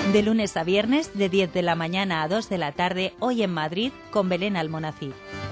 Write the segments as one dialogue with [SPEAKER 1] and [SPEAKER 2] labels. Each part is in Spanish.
[SPEAKER 1] De lunes a viernes, de 10 de la mañana a 2 de la tarde, hoy en Madrid, con Belén Almonacid.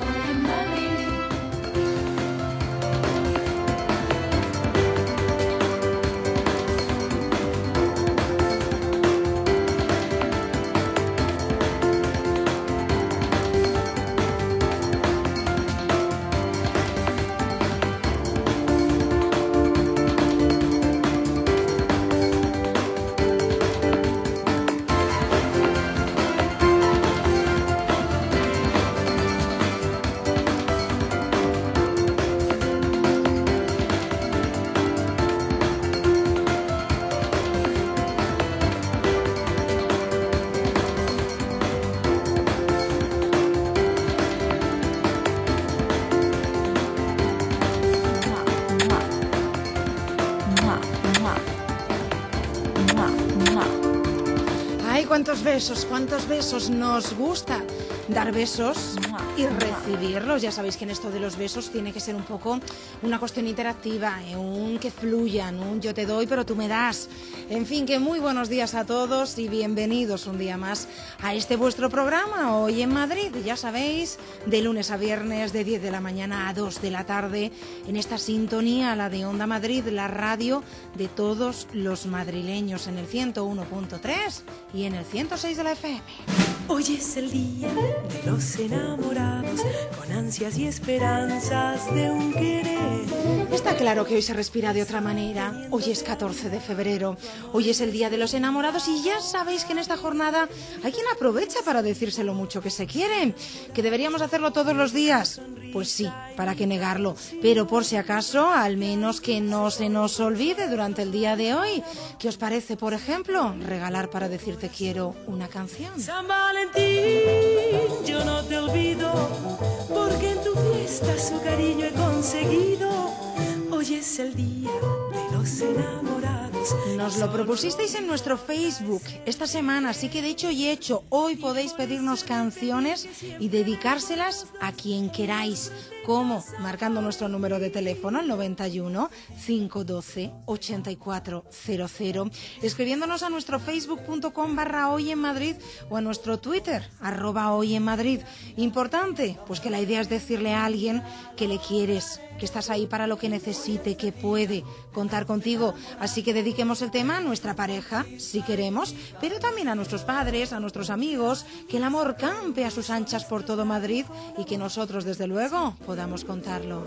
[SPEAKER 2] Cuántos besos nos gusta dar besos y recibirlos. Ya sabéis que en esto de los besos tiene que ser un poco una cuestión interactiva, un que fluyan, un yo te doy pero tú me das. En fin, que muy buenos días a todos y bienvenidos un día más a este vuestro programa Hoy en Madrid. Ya sabéis, de lunes a viernes, de 10 de la mañana a 2 de la tarde, en esta sintonía, la de Onda Madrid, la radio de todos los madrileños, en el 101.3 y en el 106 de la FM.
[SPEAKER 3] Hoy es el día de los enamorados, con ansias y esperanzas de un querer.
[SPEAKER 2] Está claro que hoy se respira de otra manera. Hoy es 14 de febrero, hoy es el día de los enamorados y ya sabéis que en esta jornada hay quien aprovecha para decirse lo mucho que se quieren. ¿Que deberíamos hacerlo todos los días? Pues sí, ¿para qué negarlo? Pero por si acaso, al menos que no se nos olvide durante el día de hoy. ¿Qué os parece, por ejemplo, regalar para decirte quiero una canción?
[SPEAKER 3] San Valentín, yo no te olvido, porque en tu fiesta su cariño he conseguido. Hoy es el día de los enamorados.
[SPEAKER 2] Nos lo propusisteis en nuestro Facebook esta semana, así que de hecho y hecho, hoy podéis pedirnos canciones y dedicárselas a quien queráis. ¿Cómo? Marcando nuestro número de teléfono, el 91 512 8400, escribiéndonos a nuestro facebook.com/Hoy en Madrid o a nuestro Twitter, @Hoy en Madrid. Importante, pues que la idea es decirle a alguien que le quieres, que estás ahí para lo que necesite, que puede contar contigo. Así que dediquemos el tema a nuestra pareja, si queremos, pero también a nuestros padres, a nuestros amigos, que el amor campe a sus anchas por todo Madrid y que nosotros, desde luego, podamos contarlo.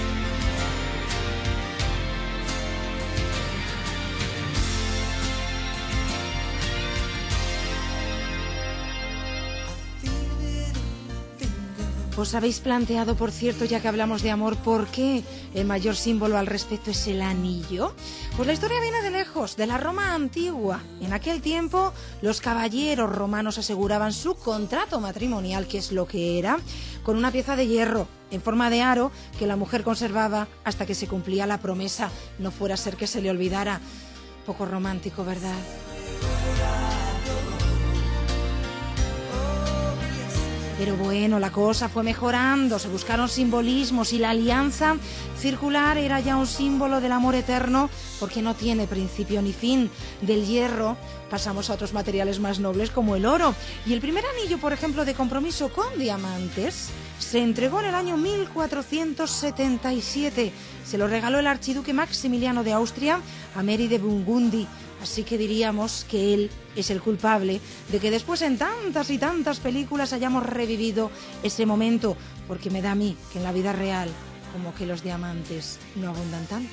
[SPEAKER 2] ¿Os habéis planteado, por cierto, ya que hablamos de amor, por qué el mayor símbolo al respecto es el anillo? Pues la historia viene de lejos, de la Roma antigua. En aquel tiempo, los caballeros romanos aseguraban su contrato matrimonial, que es lo que era, con una pieza de hierro en forma de aro que la mujer conservaba hasta que se cumplía la promesa. No fuera a ser que se le olvidara. Poco romántico, ¿verdad? Pero bueno, la cosa fue mejorando, se buscaron simbolismos y la alianza circular era ya un símbolo del amor eterno porque no tiene principio ni fin. Del hierro pasamos a otros materiales más nobles como el oro. Y el primer anillo, por ejemplo, de compromiso con diamantes se entregó en el año 1477. Se lo regaló el archiduque Maximiliano de Austria a Mary de Burgundy. Así que diríamos que él es el culpable de que después en tantas y tantas películas hayamos revivido ese momento, porque me da a mí que en la vida real como que los diamantes no abundan tanto.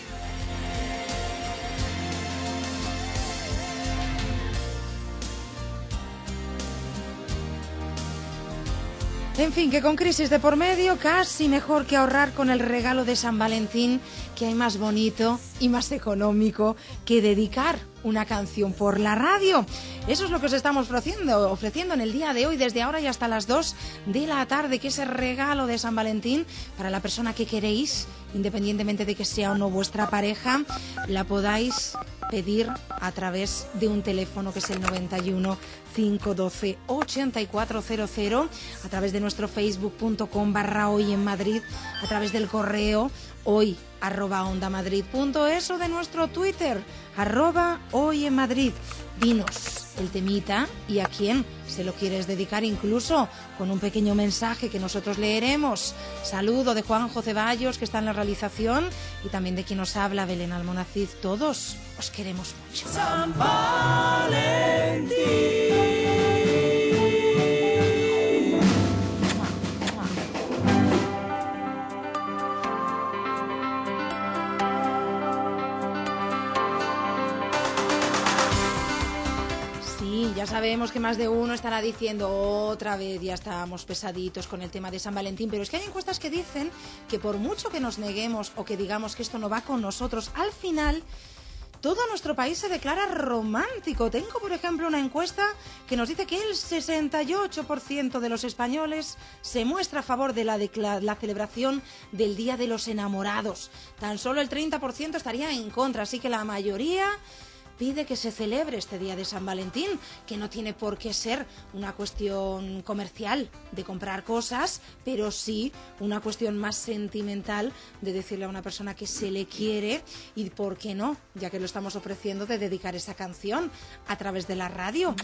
[SPEAKER 2] En fin, que con crisis de por medio, casi mejor que ahorrar con el regalo de San Valentín, que hay más bonito y más económico que dedicar una canción por la radio. Eso es lo que os estamos ofreciendo en el día de hoy, desde ahora y hasta las 2 de la tarde, que ese regalo de San Valentín para la persona que queréis, independientemente de que sea o no vuestra pareja, la podáis pedir a través de un teléfono que es el 91 512 8400, a través de nuestro facebook.com/Hoy en Madrid, a través del correo hoy@ondamadrid.es o de nuestro Twitter @Hoy en Madrid. Dinos, el temita y a quién se lo quieres dedicar, incluso con un pequeño mensaje que nosotros leeremos. Saludo de Juanjo Ceballos, que está en la realización, y también de quien nos habla, Belén Almonacid. Todos os queremos mucho.
[SPEAKER 3] San Valentín.
[SPEAKER 2] Ya sabemos que más de uno estará diciendo otra vez, ya estábamos pesaditos con el tema de San Valentín, pero es que hay encuestas que dicen que por mucho que nos neguemos o que digamos que esto no va con nosotros, al final todo nuestro país se declara romántico. Tengo, por ejemplo, una encuesta que nos dice que el 68% de los españoles se muestra a favor de la celebración del Día de los Enamorados. Tan solo el 30% estaría en contra, así que la mayoría pide que se celebre este día de San Valentín, que no tiene por qué ser una cuestión comercial de comprar cosas, pero sí una cuestión más sentimental de decirle a una persona que se le quiere y, ¿por qué no?, ya que lo estamos ofreciendo, de dedicar esa canción a través de la radio.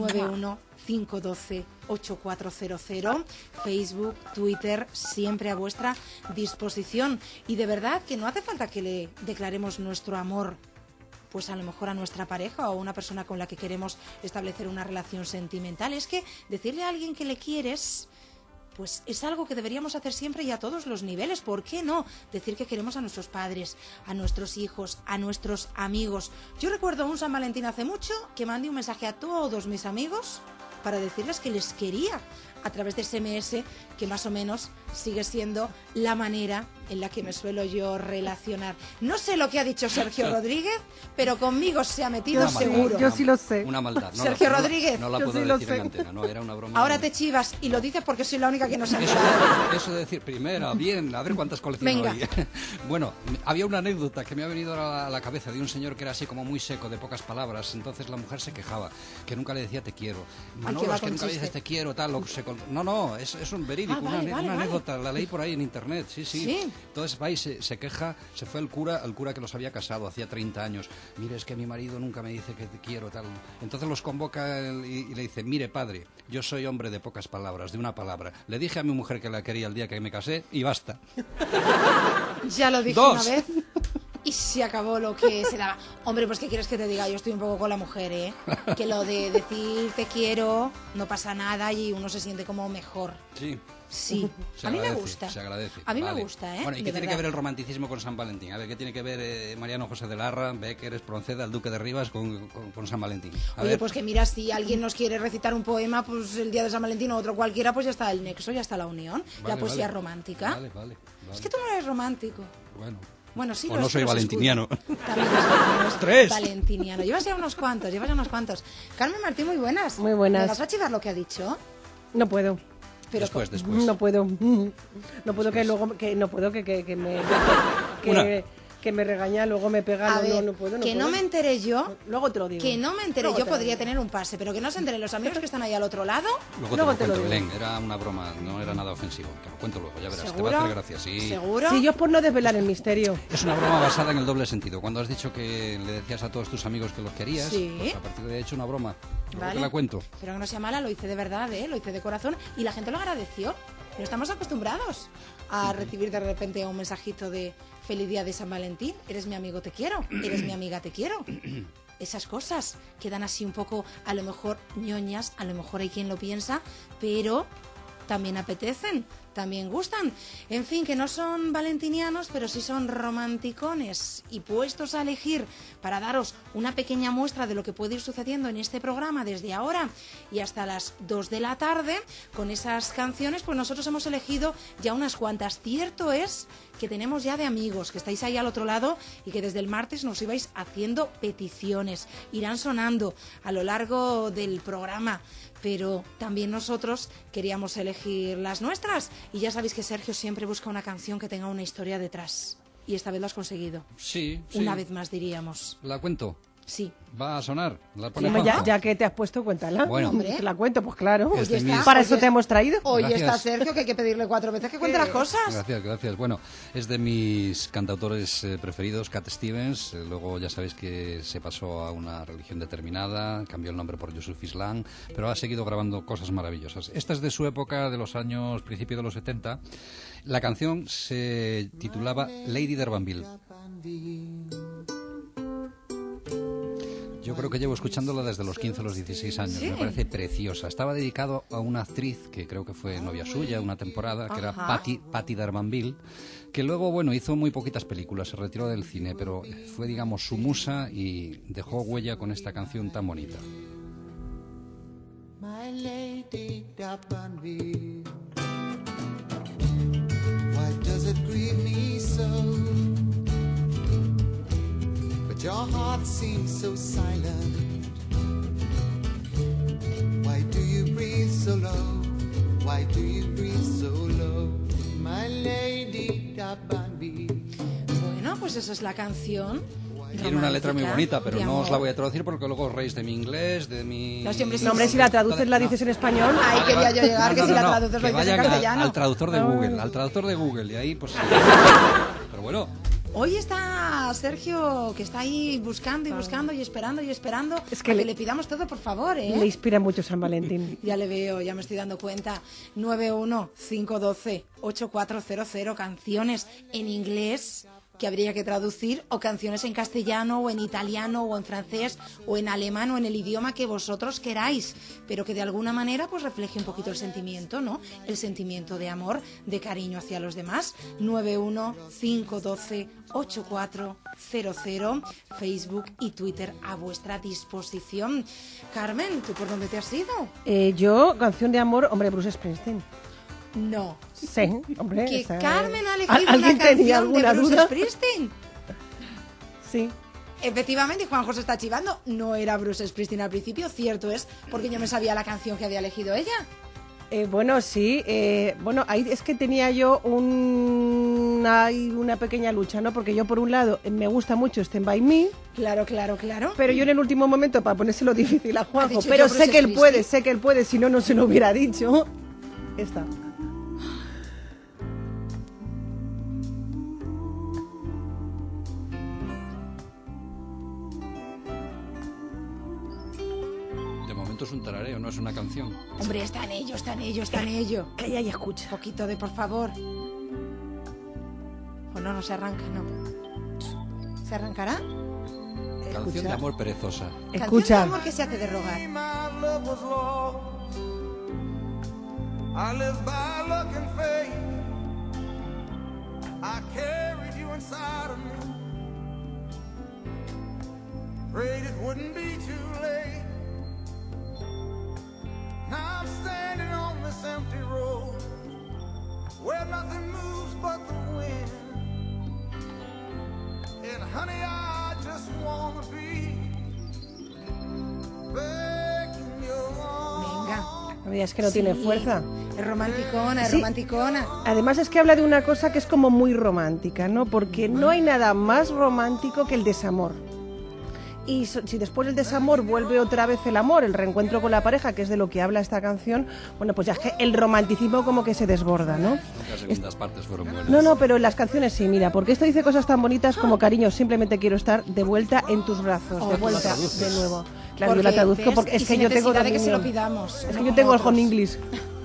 [SPEAKER 2] 915128400, Facebook, Twitter, siempre a vuestra disposición. Y de verdad que no hace falta que le declaremos nuestro amor pues a lo mejor a nuestra pareja o a una persona con la que queremos establecer una relación sentimental. Es que decirle a alguien que le quieres, pues es algo que deberíamos hacer siempre y a todos los niveles. ¿Por qué no decir que queremos a nuestros padres, a nuestros hijos, a nuestros amigos? Yo recuerdo un San Valentín hace mucho que mandé un mensaje a todos mis amigos para decirles que les quería a través de SMS, que más o menos sigue siendo la manera en la que me suelo yo relacionar. No sé lo que ha dicho Sergio Rodríguez, pero conmigo se ha metido seguro.
[SPEAKER 4] Yo sí lo sé.
[SPEAKER 5] Una maldad. No
[SPEAKER 2] Sergio Rodríguez.
[SPEAKER 5] No la puedo decir en antena, no, era una broma.
[SPEAKER 2] Ahora te chivas y lo dices porque soy la única que no se ha
[SPEAKER 5] Eso de decir, primera, bien, a ver cuántas colecciones hay. Bueno, había una anécdota que me ha venido a la cabeza de un señor que era así como muy seco, de pocas palabras. Entonces la mujer se quejaba, que nunca le decía te quiero. Manolo, es que nunca le dices te quiero, tal. No, es un verídico, una anécdota, la leí por ahí en internet, sí. Entonces va y se queja, se fue al cura que los había casado hacía 30 años. Mire, es que mi marido nunca me dice que te quiero, tal. Entonces los convoca y le dice, mire padre, yo soy hombre de pocas palabras, de una palabra. Le dije a mi mujer que la quería el día que me casé y basta.
[SPEAKER 2] Ya lo dije una vez y se acabó lo que se daba. Hombre, pues ¿qué quieres que te diga? Yo estoy un poco con la mujer, ¿eh? Que lo de decir te quiero no pasa nada y uno se siente como mejor. Sí, a mí me gusta.
[SPEAKER 5] Se agradece.
[SPEAKER 2] A mí me gusta, ¿eh?
[SPEAKER 5] Bueno, ¿y qué tiene que ver el romanticismo con San Valentín? A ver, ¿qué tiene que ver Mariano José de Larra, Becker, Espronceda, el Duque de Rivas con San Valentín?
[SPEAKER 2] Oye, pues que mira, si alguien nos quiere recitar un poema, pues el día de San Valentín o otro cualquiera, pues ya está el nexo, ya está la unión, la poesía romántica.
[SPEAKER 5] Vale.
[SPEAKER 2] Es que tú no eres romántico. Bueno, sí,
[SPEAKER 5] o no soy valentiniano.
[SPEAKER 2] También
[SPEAKER 5] ¡Tres!
[SPEAKER 2] Valentiniano. Llevas ya unos cuantos. Carmen Martín, muy buenas.
[SPEAKER 4] Muy buenas.
[SPEAKER 2] ¿Me vas a chivar lo que ha dicho?
[SPEAKER 4] No puedo.
[SPEAKER 2] Pero
[SPEAKER 5] después.
[SPEAKER 4] No puedo. No puedo que luego que me regaña, luego me pega. No puedo.
[SPEAKER 2] Que no me enteré yo.
[SPEAKER 4] Luego te lo digo.
[SPEAKER 2] Que no me enteré yo podría tener un pase, pero que no se enteren los amigos que están ahí al otro lado.
[SPEAKER 5] Luego te lo cuento, Belén, era una broma, no era nada ofensivo. Te lo cuento luego, ya verás.
[SPEAKER 2] ¿Seguro?
[SPEAKER 5] Te va a hacer gracia, sí.
[SPEAKER 2] ¿Seguro?
[SPEAKER 4] Sí, yo por no desvelar el misterio.
[SPEAKER 5] Es una broma basada en el doble sentido. Cuando has dicho que le decías a todos tus amigos que los querías, pues a partir de ahí he hecho una broma. Luego te la cuento.
[SPEAKER 2] Pero que no sea mala, lo hice de verdad, lo hice de corazón y la gente lo agradeció. No estamos acostumbrados a recibir de repente un mensajito de feliz día de San Valentín, eres mi amigo, te quiero, eres mi amiga, te quiero. Esas cosas quedan así un poco, a lo mejor ñoñas, a lo mejor hay quien lo piensa, pero también apetecen, también gustan. En fin, que no son valentinianos, pero sí son romanticones y puestos a elegir para daros una pequeña muestra de lo que puede ir sucediendo en este programa desde ahora y hasta las 2 de la tarde con esas canciones, pues nosotros hemos elegido ya unas cuantas. Cierto es que tenemos ya de amigos que estáis ahí al otro lado y que desde el martes nos ibais haciendo peticiones. Irán sonando a lo largo del programa, pero también nosotros queríamos elegir las nuestras y ya sabéis que Sergio siempre busca una canción que tenga una historia detrás y esta vez lo has conseguido.
[SPEAKER 5] Sí.
[SPEAKER 2] Una vez más diríamos.
[SPEAKER 5] La cuento.
[SPEAKER 2] Sí.
[SPEAKER 5] ¿Va a sonar? ¿La pone
[SPEAKER 4] Bueno,
[SPEAKER 5] Juanjo?
[SPEAKER 4] ya que te has puesto, cuéntala.
[SPEAKER 5] Bueno.
[SPEAKER 2] Hombre.
[SPEAKER 4] Te la cuento, pues claro.
[SPEAKER 5] Es de mis-
[SPEAKER 4] Para eso te hemos traído.
[SPEAKER 2] Hoy
[SPEAKER 5] Gracias.
[SPEAKER 2] está Sergio, que hay que pedirle 4 veces que cuente las cosas.
[SPEAKER 5] Gracias, gracias. Bueno, es de mis cantautores preferidos, Cat Stevens. Luego ya sabéis que se pasó a una religión determinada, cambió el nombre por Yusuf Islam, pero ha seguido grabando cosas maravillosas. Esta es de su época, de los años, principios de los 70. La canción se titulaba Lady d'Urbanville. Yo creo que llevo escuchándola desde los 15 o los 16 años. Me parece preciosa. Estaba dedicado a una actriz que creo que fue novia suya una temporada, que era Patti d'Urbanville, que luego, bueno, hizo muy poquitas películas, se retiró del cine, pero fue, digamos, su musa y dejó huella con esta canción tan bonita.
[SPEAKER 6] My lady d'Urbanville, why does it grieve me so? But your heart seems so silent. Why do you breathe so low? Why do you breathe so low? My lady d'Urbanville.
[SPEAKER 2] Bueno, pues esa es la canción.
[SPEAKER 5] Tiene una letra muy
[SPEAKER 2] romántica,
[SPEAKER 5] bonita, pero
[SPEAKER 2] de
[SPEAKER 5] no os la
[SPEAKER 2] amor.
[SPEAKER 5] voy a traducir porque luego os reís de mi inglés, de mi...
[SPEAKER 2] No, siempre sí.
[SPEAKER 4] No, hombre, si la traduces, la dices en español.
[SPEAKER 2] Ahí quería yo llegar, que si la traduces lo
[SPEAKER 5] que
[SPEAKER 2] dices en
[SPEAKER 5] vayan
[SPEAKER 2] castellano.
[SPEAKER 5] al traductor de Google, al traductor de Google, y ahí pues... Pero bueno,
[SPEAKER 2] Hoy está Sergio, que está ahí buscando y buscando y esperando y esperando.
[SPEAKER 4] Es que
[SPEAKER 2] a que
[SPEAKER 4] le-
[SPEAKER 2] le pidamos todo, por favor, ¿eh?
[SPEAKER 4] Le inspira mucho San Valentín.
[SPEAKER 2] Ya le veo, ya me estoy dando cuenta. 91512-8400, canciones en inglés que habría que traducir, o canciones en castellano, o en italiano, o en francés, o en alemán, o en el idioma que vosotros queráis, pero que de alguna manera pues refleje un poquito el sentimiento, ¿no? El sentimiento de amor, de cariño hacia los demás. 91512-8400, Facebook y Twitter a vuestra disposición. Carmen, ¿tú por dónde te has ido?
[SPEAKER 4] Yo, canción de amor, hombre, Bruce Springsteen.
[SPEAKER 2] No.
[SPEAKER 4] Sí, hombre.
[SPEAKER 2] Que
[SPEAKER 4] esa-
[SPEAKER 2] Carmen ha elegido una
[SPEAKER 4] ¿Alguien tenía
[SPEAKER 2] canción de
[SPEAKER 4] alguna
[SPEAKER 2] Bruce
[SPEAKER 4] duda?
[SPEAKER 2] Springsteen.
[SPEAKER 4] Sí.
[SPEAKER 2] Efectivamente, Juanjo se está chivando. No era Bruce Springsteen al principio, cierto es, porque yo me sabía la canción que había elegido ella.
[SPEAKER 4] Bueno, sí. Bueno, ahí es que tenía yo una pequeña lucha, ¿no? Porque yo, por un lado, me gusta mucho Stand By Me,
[SPEAKER 2] Claro, claro, claro.
[SPEAKER 4] pero yo en el último momento, para ponérselo difícil a
[SPEAKER 2] ¿Has
[SPEAKER 4] Juanjo,
[SPEAKER 2] dicho
[SPEAKER 4] pero
[SPEAKER 2] yo Bruce
[SPEAKER 4] sé que él
[SPEAKER 2] Springsteen?
[SPEAKER 4] puede, si no, no se lo hubiera dicho. Esta.
[SPEAKER 5] de momento es un tarareo, no es una canción.
[SPEAKER 2] Hombre, está en ello, está en ello, está en ello.
[SPEAKER 4] Calla y escucha.
[SPEAKER 2] Un poquito de por favor. O no, no se arranca, no. ¿Se arrancará?
[SPEAKER 5] Canción de amor perezosa.
[SPEAKER 2] Canción de
[SPEAKER 4] Escucha.
[SPEAKER 2] amor que se hace de rogar.
[SPEAKER 6] My love was lost. I live by luck and fate. I carried you inside of me. Prayed it wouldn't be too late. Now I'm standing on this empty road where nothing moves but the wind. And honey, I just wanna be back in your arms.
[SPEAKER 2] Venga.
[SPEAKER 4] No me digas que no tiene
[SPEAKER 2] Sí.
[SPEAKER 4] fuerza.
[SPEAKER 2] Es romanticona, es
[SPEAKER 4] Sí.
[SPEAKER 2] romanticona.
[SPEAKER 4] Además es que habla de una cosa que es como muy romántica, ¿no? Porque no hay nada más romántico que el desamor. Y si después del desamor vuelve otra vez el amor, el reencuentro con la pareja, que es de lo que habla esta canción, bueno, pues ya es que el romanticismo como que se desborda, ¿no?
[SPEAKER 5] Las segundas partes fueron buenas.
[SPEAKER 4] No, pero en las canciones sí, mira, porque esto dice cosas tan bonitas como cariño, simplemente quiero estar de vuelta en tus brazos, de
[SPEAKER 2] Oh,
[SPEAKER 4] vuelta
[SPEAKER 5] ¿la traduces?
[SPEAKER 4] de nuevo. Claro, yo la traduzco
[SPEAKER 2] ¿ves?
[SPEAKER 4] porque es
[SPEAKER 2] Y
[SPEAKER 4] que
[SPEAKER 2] sin
[SPEAKER 4] yo tengo
[SPEAKER 2] necesidad de que se lo
[SPEAKER 4] dominio.
[SPEAKER 2] pidamos.
[SPEAKER 4] Es
[SPEAKER 2] no
[SPEAKER 4] que
[SPEAKER 2] como
[SPEAKER 4] yo tengo el
[SPEAKER 2] otros.
[SPEAKER 4] home English.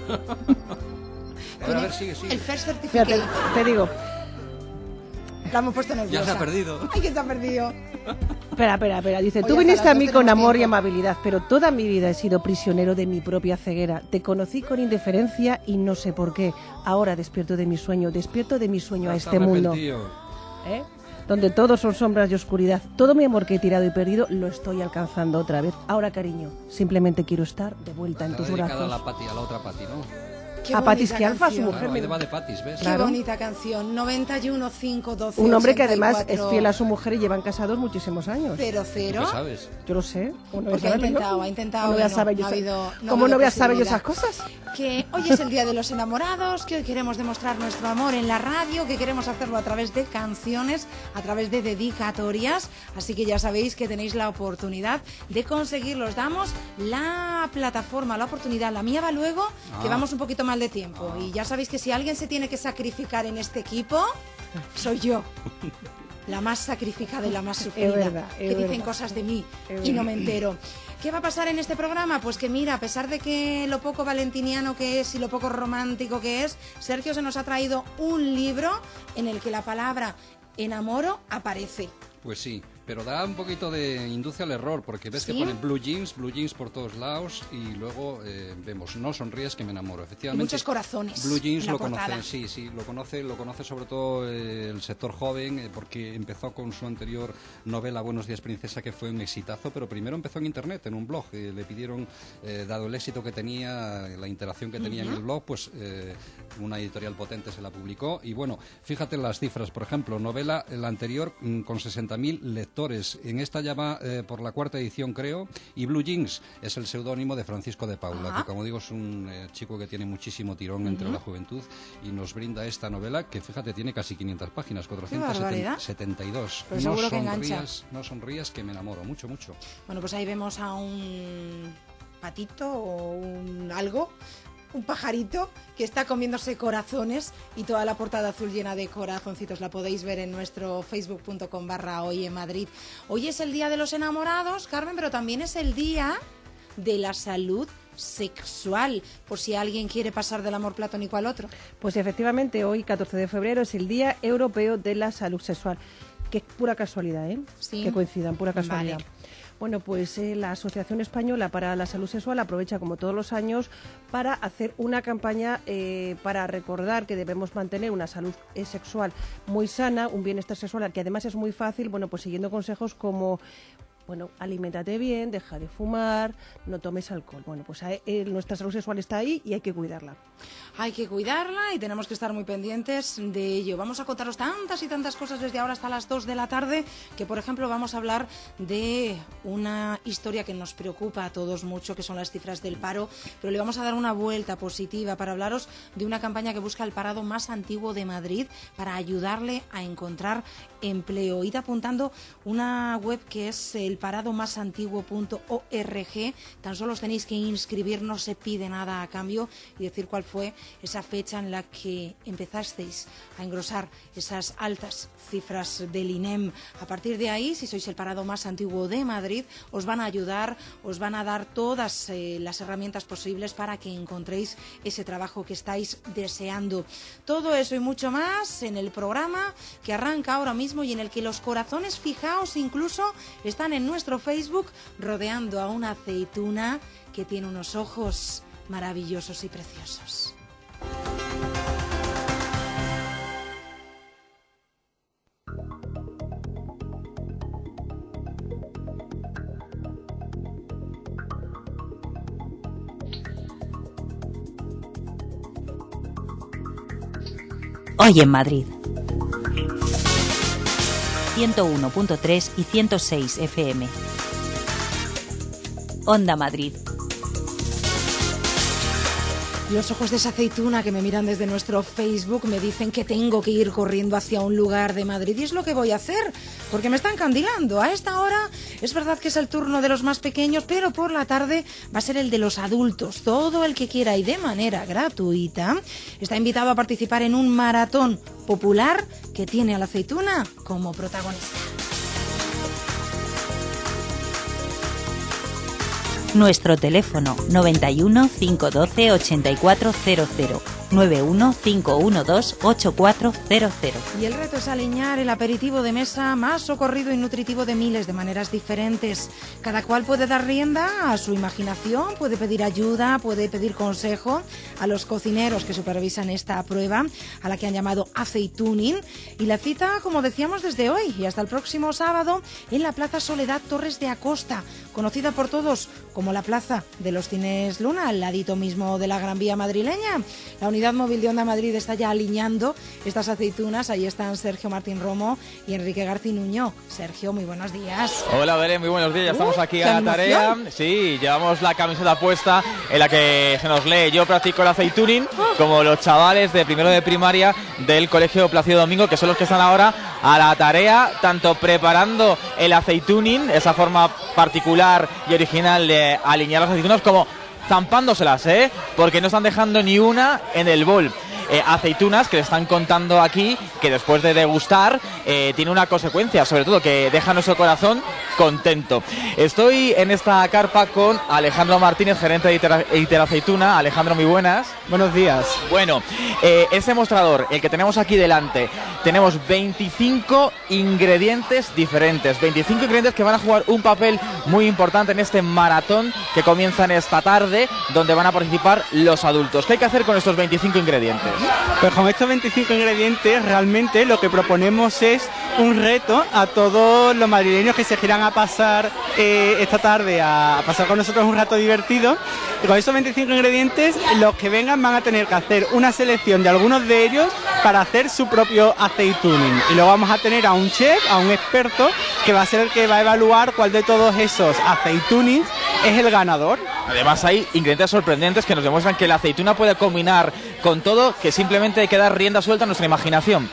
[SPEAKER 5] A ver, sigue, sigue.
[SPEAKER 2] El first
[SPEAKER 4] Fíjate,
[SPEAKER 2] certificate.
[SPEAKER 4] te digo.
[SPEAKER 2] La hemos puesto nerviosa.
[SPEAKER 5] Ya se ha perdido.
[SPEAKER 2] Ay, que se ha perdido.
[SPEAKER 4] Espera. Dice,
[SPEAKER 2] Hoy
[SPEAKER 4] tú
[SPEAKER 2] hasta
[SPEAKER 4] viniste
[SPEAKER 2] las
[SPEAKER 4] a mí
[SPEAKER 2] dos
[SPEAKER 4] con
[SPEAKER 2] tenemos
[SPEAKER 4] amor y
[SPEAKER 2] tiempo.
[SPEAKER 4] amabilidad, pero toda mi vida he sido prisionero de mi propia ceguera. Te conocí con indiferencia y no sé por qué. Ahora despierto de mi sueño a
[SPEAKER 5] Ya
[SPEAKER 4] este
[SPEAKER 5] está
[SPEAKER 4] mundo.
[SPEAKER 5] arrepentido.
[SPEAKER 4] ¿Eh? Donde todos son sombras y oscuridad. Todo mi amor que he tirado y perdido lo estoy alcanzando otra vez. Ahora, cariño, simplemente quiero estar de vuelta en
[SPEAKER 5] Está
[SPEAKER 4] tus
[SPEAKER 5] dedicada a
[SPEAKER 4] brazos.
[SPEAKER 5] la Pati, a la otra Pati, ¿no?
[SPEAKER 2] Qué
[SPEAKER 4] a Patis
[SPEAKER 2] bonita
[SPEAKER 4] Chialfa, su
[SPEAKER 2] canción.
[SPEAKER 4] mujer.
[SPEAKER 5] Claro, ahí va de Patis, ¿ves?
[SPEAKER 2] Qué
[SPEAKER 4] Claro.
[SPEAKER 2] bonita canción. 91 5 12
[SPEAKER 4] Un hombre que además
[SPEAKER 2] 84
[SPEAKER 4] es fiel a su mujer y llevan casados muchísimos años.
[SPEAKER 2] 00.
[SPEAKER 5] ¿Qué sabes?
[SPEAKER 4] Yo lo sé. ¿Cómo no voy a
[SPEAKER 2] Porque ha
[SPEAKER 4] saberlo yo?
[SPEAKER 2] intentado, ha intentado.
[SPEAKER 4] ¿Cómo no voy a
[SPEAKER 2] y no,
[SPEAKER 4] saber yo
[SPEAKER 2] no ha
[SPEAKER 4] esa-
[SPEAKER 2] habido- no ha
[SPEAKER 4] ¿Cómo
[SPEAKER 2] habido
[SPEAKER 4] no voy a saber yo
[SPEAKER 2] posibilidad.
[SPEAKER 4] esas cosas?
[SPEAKER 2] Que hoy es el Día de los Enamorados, que hoy queremos demostrar nuestro amor en la radio, que queremos hacerlo a través de canciones, a través de dedicatorias, así que ya sabéis que tenéis la oportunidad de conseguirlo. Os damos la plataforma, la oportunidad. La mía va luego, que vamos un poquito mal de tiempo. Y ya sabéis que si alguien se tiene que sacrificar en este equipo, soy yo. La más sacrificada y la más sufrida.
[SPEAKER 4] verdad, es
[SPEAKER 2] que dicen
[SPEAKER 4] verdad.
[SPEAKER 2] cosas de mí
[SPEAKER 4] Es
[SPEAKER 2] y no
[SPEAKER 4] verdad.
[SPEAKER 2] me entero. ¿Qué va a pasar en este programa? Pues que mira, a pesar de que lo poco valentiniano que es y lo poco romántico que es, Sergio se nos ha traído un libro en el que la palabra enamoro aparece.
[SPEAKER 5] Pues sí, pero da un poquito de induce al error, porque ves
[SPEAKER 2] ¿Sí?
[SPEAKER 5] que ponen blue jeans por todos lados y luego vemos no sonríes que me enamoro.
[SPEAKER 2] Y
[SPEAKER 5] Efectivamente.
[SPEAKER 2] muchos corazones.
[SPEAKER 5] Blue jeans
[SPEAKER 2] en la
[SPEAKER 5] lo
[SPEAKER 2] portada.
[SPEAKER 5] conocen, sí, lo conoce sobre todo el sector joven, porque empezó con su anterior novela Buenos días princesa, que fue un exitazo, pero primero empezó en internet, en un blog. Le pidieron, dado el éxito que tenía, la interacción que tenía en el blog, pues una editorial potente se la publicó. Y bueno, fíjate las cifras, por ejemplo, novela, la anterior con 60.000 lectores. En esta ya va por la 4ª edición, creo, y Blue Jeans es el seudónimo de Francisco de Paula, que como digo es un chico que tiene muchísimo tirón entre la juventud y nos brinda esta novela que, fíjate, tiene casi 500 páginas,
[SPEAKER 2] barbaridad.
[SPEAKER 5] 472.
[SPEAKER 2] Pero seguro que engancha.
[SPEAKER 5] No sonrías que me enamoro, mucho, mucho.
[SPEAKER 2] Bueno, pues ahí vemos a un patito o un algo, un pajarito que está comiéndose corazones y toda la portada azul llena de corazoncitos. La podéis ver en nuestro facebook.com/hoy en Madrid. Hoy es el Día de los Enamorados, Carmen, pero también es el Día de la Salud Sexual, por si alguien quiere pasar del amor platónico al otro.
[SPEAKER 4] Pues efectivamente, hoy, 14 de febrero, es el Día Europeo de la Salud Sexual. Que es pura casualidad, ¿eh?
[SPEAKER 2] Sí.
[SPEAKER 4] Que coincidan, pura casualidad.
[SPEAKER 2] Vale.
[SPEAKER 4] Bueno, pues la Asociación Española para la Salud Sexual aprovecha, como todos los años, para hacer una campaña para recordar que debemos mantener una salud sexual muy sana, un bienestar sexual, que además es muy fácil, bueno, pues siguiendo consejos como... Bueno, aliméntate bien, deja de fumar, no tomes alcohol. Bueno, pues nuestra salud sexual está ahí y hay que cuidarla.
[SPEAKER 2] Hay que cuidarla y tenemos que estar muy pendientes de ello. Vamos a contaros tantas y tantas cosas desde ahora hasta las 2 de la tarde, que por ejemplo vamos a hablar de una historia que nos preocupa a todos mucho, que son las cifras del paro, pero le vamos a dar una vuelta positiva para hablaros de una campaña que busca el parado más antiguo de Madrid para ayudarle a encontrar empleo. Id apuntando una web que es elparadomasantiguo.org. Tan solo os tenéis que inscribir, no se pide nada a cambio, y decir cuál fue esa fecha en la que empezasteis a engrosar esas altas cifras del INEM. A partir de ahí, si sois el parado más antiguo de Madrid, os van a ayudar, os van a dar todas las herramientas posibles para que encontréis ese trabajo que estáis deseando. Todo eso y mucho más en el programa que arranca ahora mismo y en el que los corazones, fijaos, incluso están en nuestro Facebook rodeando a una aceituna que tiene unos ojos maravillosos y preciosos.
[SPEAKER 1] Hoy en Madrid. 101.3 y 106 FM. Onda Madrid.
[SPEAKER 2] Los ojos de esa aceituna que me miran desde nuestro Facebook me dicen que tengo que ir corriendo hacia un lugar de Madrid, y es lo que voy a hacer, porque me están candilando. A esta hora es verdad que es el turno de los más pequeños, pero por la tarde va a ser el de los adultos. Todo el que quiera y de manera gratuita está invitado a participar en un maratón popular que tiene a la aceituna como protagonista.
[SPEAKER 1] Nuestro teléfono 91 512 8400 915128400.
[SPEAKER 2] Y el reto es alinear el aperitivo de mesa más socorrido y nutritivo de miles de maneras diferentes. Cada cual puede dar rienda a su imaginación, puede pedir ayuda, puede pedir consejo a los cocineros que supervisan esta prueba, a la que han llamado Aceituning. Y la cita, como decíamos, desde hoy y hasta el próximo sábado en la Plaza Soledad Torres de Acosta, conocida por todos como la Plaza de los Cines Luna, al ladito mismo de la Gran Vía madrileña. La Unidad Móvil de Onda Madrid está ya alineando estas aceitunas. Ahí están Sergio Martín Romo y Enrique Garcinuño. Sergio, muy buenos días.
[SPEAKER 7] Hola, Belén, muy buenos días. Ya estamos aquí a la tarea. Sí, llevamos la camiseta puesta en la que se nos lee: yo practico el aceituning, como los chavales de primero de primaria del Colegio Plácido Domingo, que son los que están ahora a la tarea, tanto preparando el aceituning, esa forma particular y original de alinear las aceitunas, como zampándoselas, porque no están dejando ni una en el bol. Aceitunas que le están contando aquí que después de degustar tiene una consecuencia, sobre todo que deja nuestro corazón contento. Estoy en esta carpa con Alejandro Martínez, gerente de Iteraceituna. Alejandro, muy buenas.
[SPEAKER 8] Buenos días.
[SPEAKER 7] Bueno, este mostrador, el que tenemos aquí delante, tenemos 25 ingredientes diferentes, 25 ingredientes que van a jugar un papel muy importante en este maratón que comienza en esta tarde, donde van a participar los adultos. ¿Qué hay que hacer con estos 25 ingredientes?
[SPEAKER 8] Pues con estos 25 ingredientes realmente lo que proponemos es un reto a todos los madrileños que se quieran a pasar esta tarde a pasar con nosotros un rato divertido. Y con esos 25 ingredientes, los que vengan van a tener que hacer una selección de algunos de ellos para hacer su propio aceituning. Y luego vamos a tener a un chef, a un experto, que va a ser el que va a evaluar cuál de todos esos aceitunings es el ganador.
[SPEAKER 7] Además hay ingredientes sorprendentes que nos demuestran que la aceituna puede combinar con todo, que simplemente hay que dar rienda suelta a nuestra imaginación.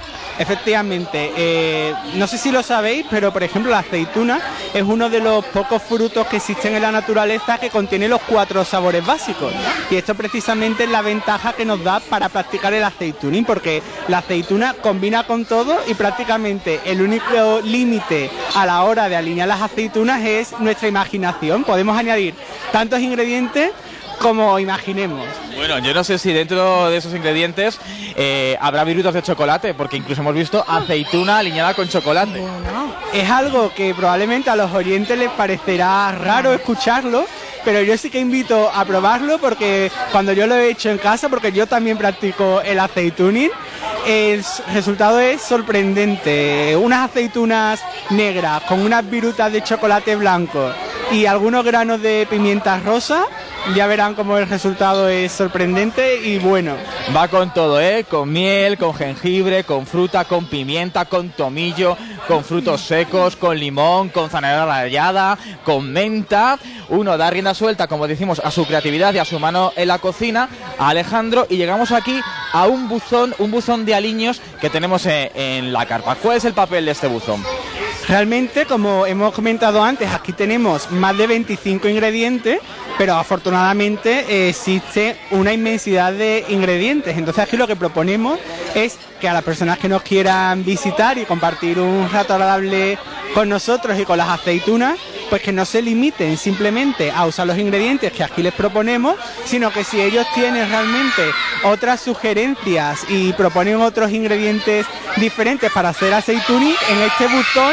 [SPEAKER 8] Efectivamente, no sé si lo sabéis, pero por ejemplo la aceituna es uno de los pocos frutos que existen en la naturaleza que contiene los 4 sabores básicos. Y esto precisamente es la ventaja que nos da para practicar el aceituning, porque la aceituna combina con todo y prácticamente el único límite a la hora de alinear las aceitunas es nuestra imaginación. Podemos añadir tantos ingredientes como imaginemos.
[SPEAKER 7] Bueno, yo no sé si dentro de esos ingredientes habrá virutas de chocolate, porque incluso hemos visto aceituna alineada con chocolate.
[SPEAKER 2] Bueno,
[SPEAKER 8] Es algo que probablemente a los oyentes les parecerá raro escucharlo, pero yo sí que invito a probarlo, porque cuando yo lo he hecho en casa, porque yo también practico el aceituning, el resultado es sorprendente. Unas aceitunas negras con unas virutas de chocolate blanco y algunos granos de pimienta rosa, ya verán cómo el resultado es sorprendente y bueno.
[SPEAKER 7] Va con todo, con miel, con jengibre, con fruta, con pimienta, con tomillo, con frutos secos, con limón, con zanahoria rallada, con menta. Uno da rienda suelta, como decimos, a su creatividad y a su mano en la cocina, a Alejandro, y llegamos aquí a un buzón de aliños que tenemos en la carpa. ¿Cuál es el papel de este buzón?
[SPEAKER 8] Realmente, como hemos comentado antes, aquí tenemos más de 25 ingredientes, pero afortunadamente existe una inmensidad de ingredientes. Entonces aquí lo que proponemos es que a las personas que nos quieran visitar y compartir un rato agradable con nosotros y con las aceitunas, pues que no se limiten simplemente a usar los ingredientes que aquí les proponemos, sino que si ellos tienen realmente otras sugerencias y proponen otros ingredientes diferentes para hacer aceituning, en este buzón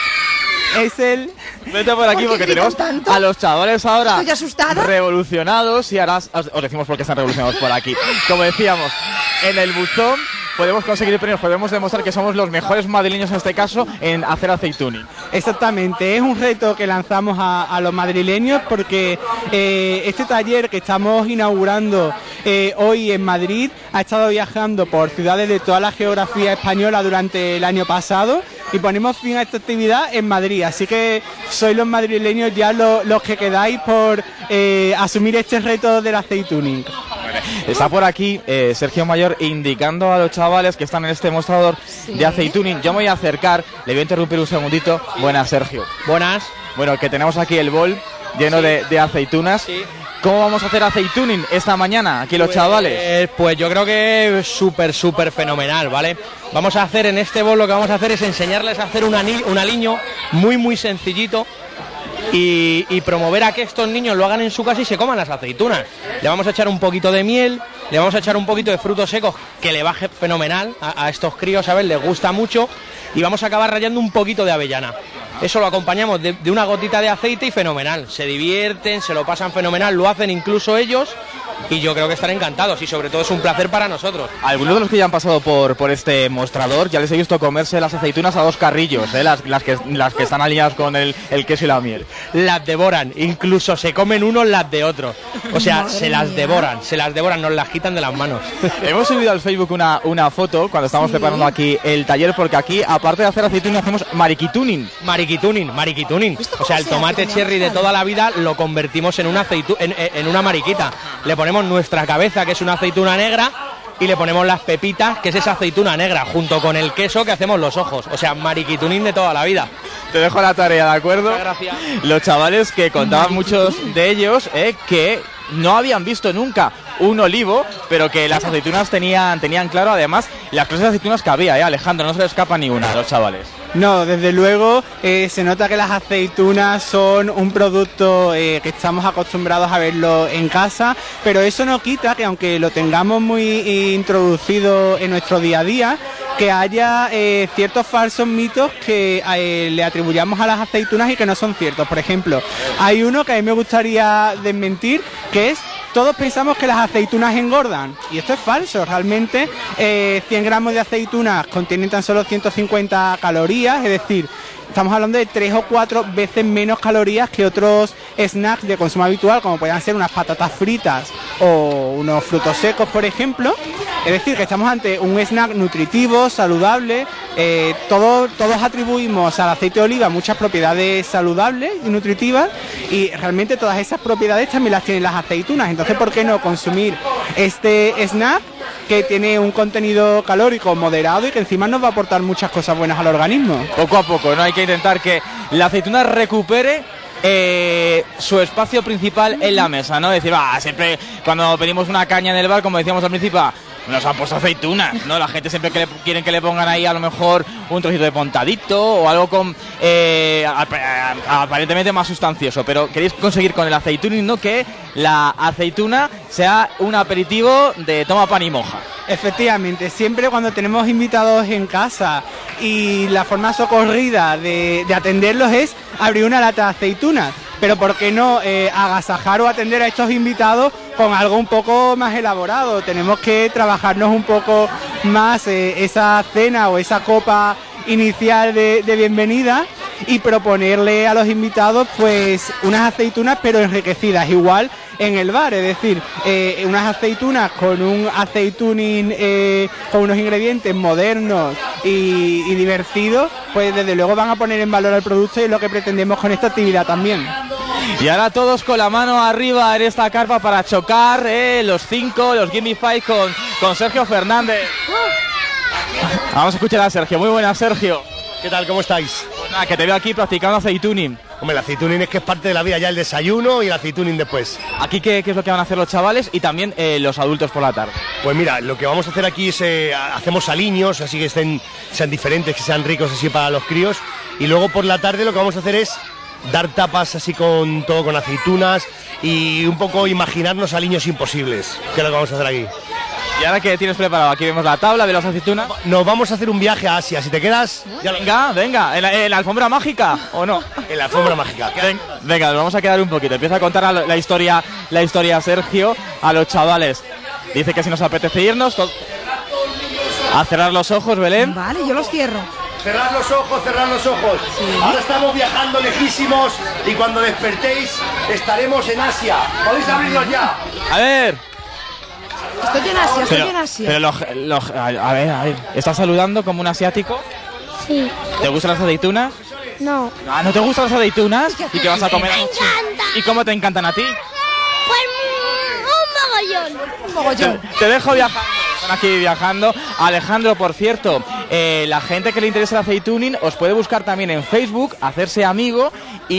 [SPEAKER 8] es el...
[SPEAKER 7] Vete por aquí porque tenemos
[SPEAKER 2] tanto?
[SPEAKER 7] a los chavales ahora
[SPEAKER 2] Estoy asustada.
[SPEAKER 7] revolucionados, y ahora os decimos por qué están revolucionados por aquí. Como decíamos, en el buzón podemos conseguir premios, podemos demostrar que somos los mejores madrileños en este caso en hacer aceituning.
[SPEAKER 8] Exactamente, es un reto que lanzamos a los madrileños, porque este taller que estamos inaugurando hoy en Madrid ha estado viajando por ciudades de toda la geografía española durante el año pasado, y ponemos fin a esta actividad en Madrid, así que sois los madrileños ya los que quedáis por asumir este reto del aceituning.
[SPEAKER 7] Está por aquí Sergio Mayor indicando a los chavales que están en este mostrador de aceituning. Yo me voy a acercar, le voy a interrumpir un segundito. Buenas, Sergio.
[SPEAKER 9] Buenas.
[SPEAKER 7] Bueno, que tenemos aquí el bol lleno de aceitunas.
[SPEAKER 9] Sí.
[SPEAKER 7] ¿Cómo vamos a hacer aceituning esta mañana aquí los chavales?
[SPEAKER 9] Pues yo creo que súper fenomenal, ¿vale? Vamos a hacer en este bol, lo que vamos a hacer es enseñarles a hacer un aliño muy sencillito, y promover a que estos niños lo hagan en su casa y se coman las aceitunas. Le vamos a echar un poquito de miel, le vamos a echar un poquito de frutos secos, que le baje fenomenal a estos críos, ¿sabes? Les gusta mucho, y vamos a acabar rallando un poquito de avellana. Eso lo acompañamos de una gotita de aceite y fenomenal. Se divierten, se lo pasan fenomenal, lo hacen incluso ellos, y yo creo que estarán encantados, y sobre todo es un placer para nosotros.
[SPEAKER 7] Algunos de los que ya han pasado por este mostrador ya les he visto comerse las aceitunas a 2 carrillos, las que están alineadas con el queso y la miel.
[SPEAKER 9] Las devoran, incluso se comen unos las de otros. O sea, se las devoran, nos las quitan de las manos.
[SPEAKER 7] Hemos subido al Facebook una foto cuando estamos preparando aquí el taller, porque aquí, aparte de hacer aceitunas, hacemos mariquituning.
[SPEAKER 9] Mariquituning. O sea, el tomate cherry de toda la vida lo convertimos en una mariquita. Le ponemos nuestra cabeza, que es una aceituna negra, y le ponemos las pepitas, que es esa aceituna negra, junto con el queso, que hacemos los ojos. O sea, mariquituning de toda la vida.
[SPEAKER 7] Te dejo la tarea, ¿de acuerdo?
[SPEAKER 9] Muchas gracias.
[SPEAKER 7] Los chavales que contaban muchos de ellos que no habían visto nunca un olivo, pero que las aceitunas tenían claro, además, las clases de aceitunas que había, Alejandro, no se le escapa ni una a los chavales.
[SPEAKER 8] No, desde luego se nota que las aceitunas son un producto que estamos acostumbrados a verlo en casa, pero eso no quita que, aunque lo tengamos muy introducido en nuestro día a día, que haya ciertos falsos mitos que le atribuyamos a las aceitunas y que no son ciertos. Por ejemplo, hay uno que a mí me gustaría desmentir, que es: todos pensamos que las aceitunas engordan, y esto es falso. Realmente 100 gramos de aceitunas contienen tan solo 150 calorías, es decir, estamos hablando de 3 o 4 veces menos calorías que otros snacks de consumo habitual, como puedan ser unas patatas fritas o unos frutos secos, por ejemplo. Es decir, que estamos ante un snack nutritivo, saludable. Todos atribuimos al aceite de oliva muchas propiedades saludables y nutritivas, y realmente todas esas propiedades también las tienen las aceitunas. Entonces, ¿por qué no consumir este snack que tiene un contenido calórico moderado y que encima nos va a aportar muchas cosas buenas al organismo?
[SPEAKER 7] Poco a poco, ¿no? Hay que intentar que la aceituna recupere su espacio principal en la mesa, ¿no? Decir, siempre cuando pedimos una caña en el bar, como decíamos al principio, nos han puesto aceitunas, ¿no? La gente siempre quieren que le pongan ahí a lo mejor un trocito de pontadito o algo con aparentemente más sustancioso, pero queréis conseguir con el aceituning, ¿no?, que la aceituna sea un aperitivo de toma pan y moja.
[SPEAKER 8] Efectivamente, siempre cuando tenemos invitados en casa y la forma socorrida de atenderlos es abrir una lata de aceitunas. Pero ¿por qué no agasajar o atender a estos invitados con algo un poco más elaborado? Tenemos que trabajarnos un poco más esa cena o esa copa inicial de bienvenida y proponerle a los invitados pues unas aceitunas pero enriquecidas, igual en el bar, es decir, unas aceitunas con un aceituning, con unos ingredientes modernos y divertidos, pues desde luego van a poner en valor el producto, y es lo que pretendemos con esta actividad también.
[SPEAKER 7] Y ahora todos con la mano arriba en esta carpa para chocar los 5, los Gimme 5 con Sergio Fernández. Vamos a escuchar a Sergio. Muy buenas, Sergio.
[SPEAKER 10] ¿Qué tal? ¿Cómo estáis?
[SPEAKER 7] Pues nada, que te veo aquí practicando aceituning.
[SPEAKER 10] Hombre, el aceituning es que es parte de la vida, ya el desayuno y el aceituning después.
[SPEAKER 7] ¿Aquí qué es lo que van a hacer los chavales y también los adultos por la tarde?
[SPEAKER 10] Pues mira, lo que vamos a hacer aquí es, hacemos aliños, así que sean diferentes, que sean ricos así para los críos. Y luego por la tarde lo que vamos a hacer es dar tapas así con todo, con aceitunas, y un poco imaginarnos aliños imposibles, que es lo que vamos a hacer aquí.
[SPEAKER 7] ¿Y ahora qué tienes preparado? Aquí vemos la tabla de las aceitunas.
[SPEAKER 10] Nos vamos a hacer un viaje a Asia, si te quedas...
[SPEAKER 7] Venga, ¿en la alfombra mágica o no?
[SPEAKER 10] En la alfombra mágica.
[SPEAKER 7] Venga, nos vamos a quedar un poquito. Empieza a contar la historia Sergio a los chavales. Dice que si nos apetece irnos, a cerrar los ojos, Belén.
[SPEAKER 2] Vale, yo los cierro.
[SPEAKER 10] Cerrad los ojos, cerrad los ojos. Sí. Ahora estamos viajando lejísimos y cuando despertéis estaremos en Asia. Podéis abrirlos ya.
[SPEAKER 7] A ver.
[SPEAKER 2] Estoy en Asia.
[SPEAKER 7] Pero a ver, ¿estás saludando como un asiático?
[SPEAKER 11] Sí.
[SPEAKER 7] ¿Te gustan las aceitunas?
[SPEAKER 11] No.
[SPEAKER 7] ¿No te gustan las aceitunas? ¿Y qué vas a comer?
[SPEAKER 11] ¡Me encanta!
[SPEAKER 7] ¿Y cómo te encantan a ti?
[SPEAKER 11] Pues un mogollón.
[SPEAKER 7] Te dejo viajando. Están aquí viajando. Alejandro, por cierto, la gente que le interesa el aceituning os puede buscar también en Facebook, hacerse amigo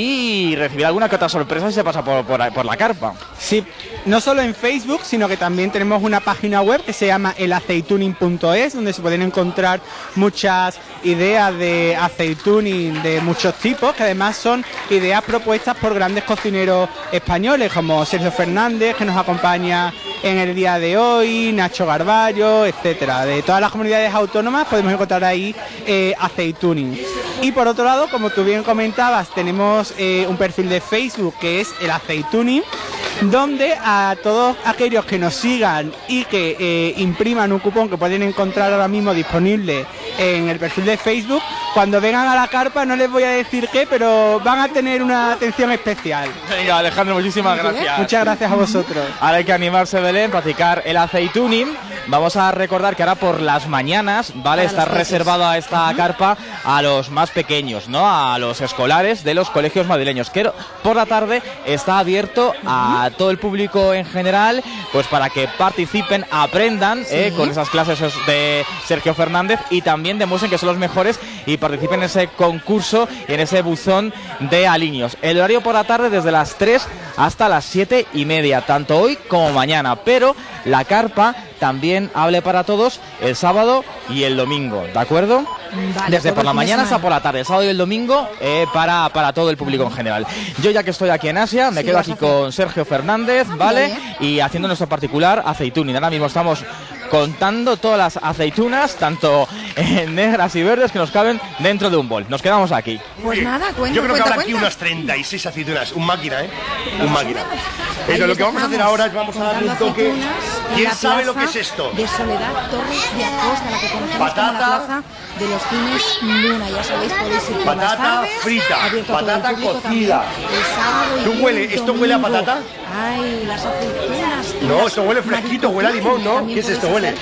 [SPEAKER 7] y recibir alguna que otra sorpresa si se pasa por la carpa.
[SPEAKER 8] Sí, no solo en Facebook, sino que también tenemos una página web que se llama elaceituning.es, donde se pueden encontrar muchas ideas de aceituning de muchos tipos, que además son ideas propuestas por grandes cocineros españoles como Sergio Fernández, que nos acompaña en el día de hoy, Nacho Garballo, etcétera. De todas las comunidades autónomas podemos encontrar ahí aceituning. Y por otro lado, como tú bien comentabas, tenemos un perfil de Facebook que es el aceituning, donde a todos aquellos que nos sigan y que impriman un cupón que pueden encontrar ahora mismo disponible en el perfil de Facebook, cuando vengan a la carpa, no les voy a decir qué, pero van a tener una atención especial.
[SPEAKER 7] Venga, Alejandro, muchísimas gracias.
[SPEAKER 8] Muchas gracias a vosotros.
[SPEAKER 7] Ahora hay que animarse, Belén, practicar el aceituning. Vamos a recordar que ahora por las mañanas, ¿vale? Está reservada esta carpa a los más pequeños, ¿no? A los escolares de los colegios madrileños. Que por la tarde está abierto a todo el público en general, pues para que participen, aprendan con esas clases de Sergio Fernández y también demuestren que son los mejores y participen en ese concurso y en ese buzón de aliños. El horario por la tarde desde las 3 hasta las 7:30, tanto hoy como mañana, pero la carpa también hable para todos el sábado y el domingo, ¿de acuerdo? Vale, desde por la mañana hasta por la tarde, el sábado y el domingo, para todo el público en general. Yo, ya que estoy aquí en Asia, me quedo aquí con Sergio Fernández, ¿vale? Y haciendo nuestro particular aceituning. Ahora mismo estamos contando todas las aceitunas, tanto negras y verdes, que nos caben dentro de un bol. Nos quedamos aquí.
[SPEAKER 2] Pues nada,
[SPEAKER 10] yo creo que habrá aquí unas 36 aceitunas. Un máquina, ¿eh? Un máquina. Pero lo que vamos a hacer ahora es vamos a darle un toque. ¿Quién sabe lo que es esto?
[SPEAKER 2] De Soledad Torres de Acosta, la que conocemos como la plaza de los cines Luna. Ya sabéis, podéis ir por las
[SPEAKER 10] patata
[SPEAKER 2] tardes,
[SPEAKER 10] frita, patata cocida.
[SPEAKER 2] ¿Esto
[SPEAKER 10] huele a patata?
[SPEAKER 2] Ay, las aceitunas.
[SPEAKER 10] No, esto huele fresquito, huele a limón, ¿no? ¿Qué es esto? Huele.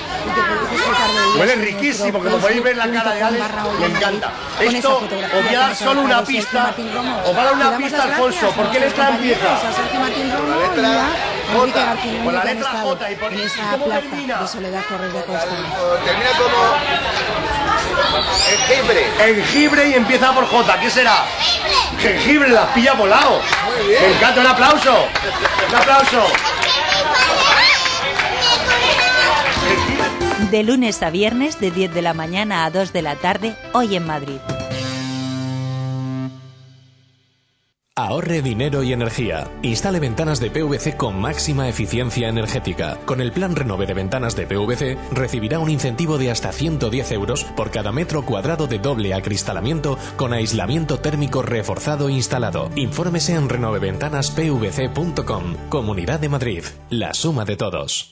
[SPEAKER 10] Huele riquísimo, como podéis ver la cara de Alex, me encanta. Esto, os voy a dar solo una pista. Os va a dar una pista, Alfonso. ¿Por qué letra empieza? Con la letra J. ¿Y por qué termina?
[SPEAKER 2] De Soledad Torres de Acosta.
[SPEAKER 10] Termina como jengibre. Jengibre y empieza por J. ¿Qué será? Jengibre, las pilla volado. Me encanta, un aplauso. Un aplauso.
[SPEAKER 1] De lunes a viernes, de 10 de la mañana a 2 de la tarde, hoy en Madrid.
[SPEAKER 11] Ahorre dinero y energía. Instale ventanas de PVC con máxima eficiencia energética. Con el plan Renove de ventanas de PVC recibirá un incentivo de hasta 110 euros por cada metro cuadrado de doble acristalamiento con aislamiento térmico reforzado instalado. Infórmese en renoveventanaspvc.com. Comunidad de Madrid. La suma de todos.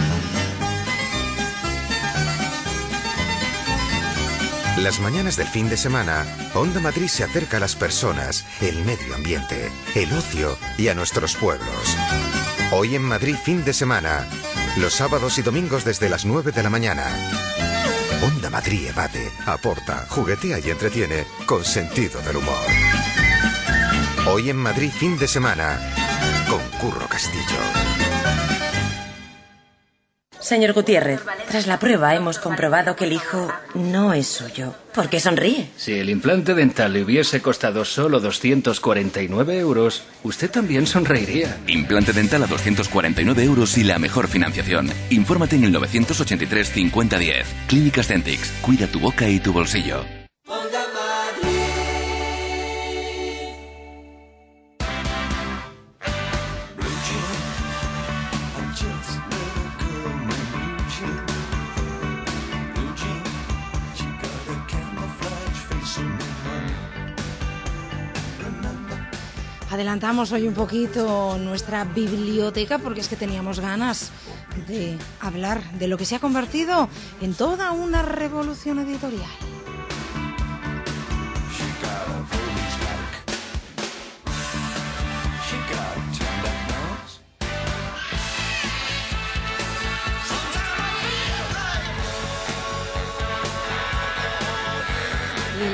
[SPEAKER 12] Las mañanas del fin de semana, Onda Madrid se acerca a las personas, el medio ambiente, el ocio y a nuestros pueblos. Hoy en Madrid fin de semana, los sábados y domingos desde las 9 de la mañana. Onda Madrid evade, aporta, juguetea y entretiene con sentido del humor. Hoy en Madrid fin de semana, con Curro Castillo.
[SPEAKER 13] Señor Gutiérrez, tras la prueba hemos comprobado que el hijo no es suyo. ¿Por qué sonríe?
[SPEAKER 14] Si el implante dental le hubiese costado solo 249 euros, usted también sonreiría.
[SPEAKER 15] Implante dental a 249 euros y la mejor financiación. Infórmate en el 983 50 10. Clínicas Dentix. Cuida tu boca y tu bolsillo.
[SPEAKER 2] Adelantamos hoy un poquito nuestra biblioteca porque es que teníamos ganas de hablar de lo que se ha convertido en toda una revolución editorial.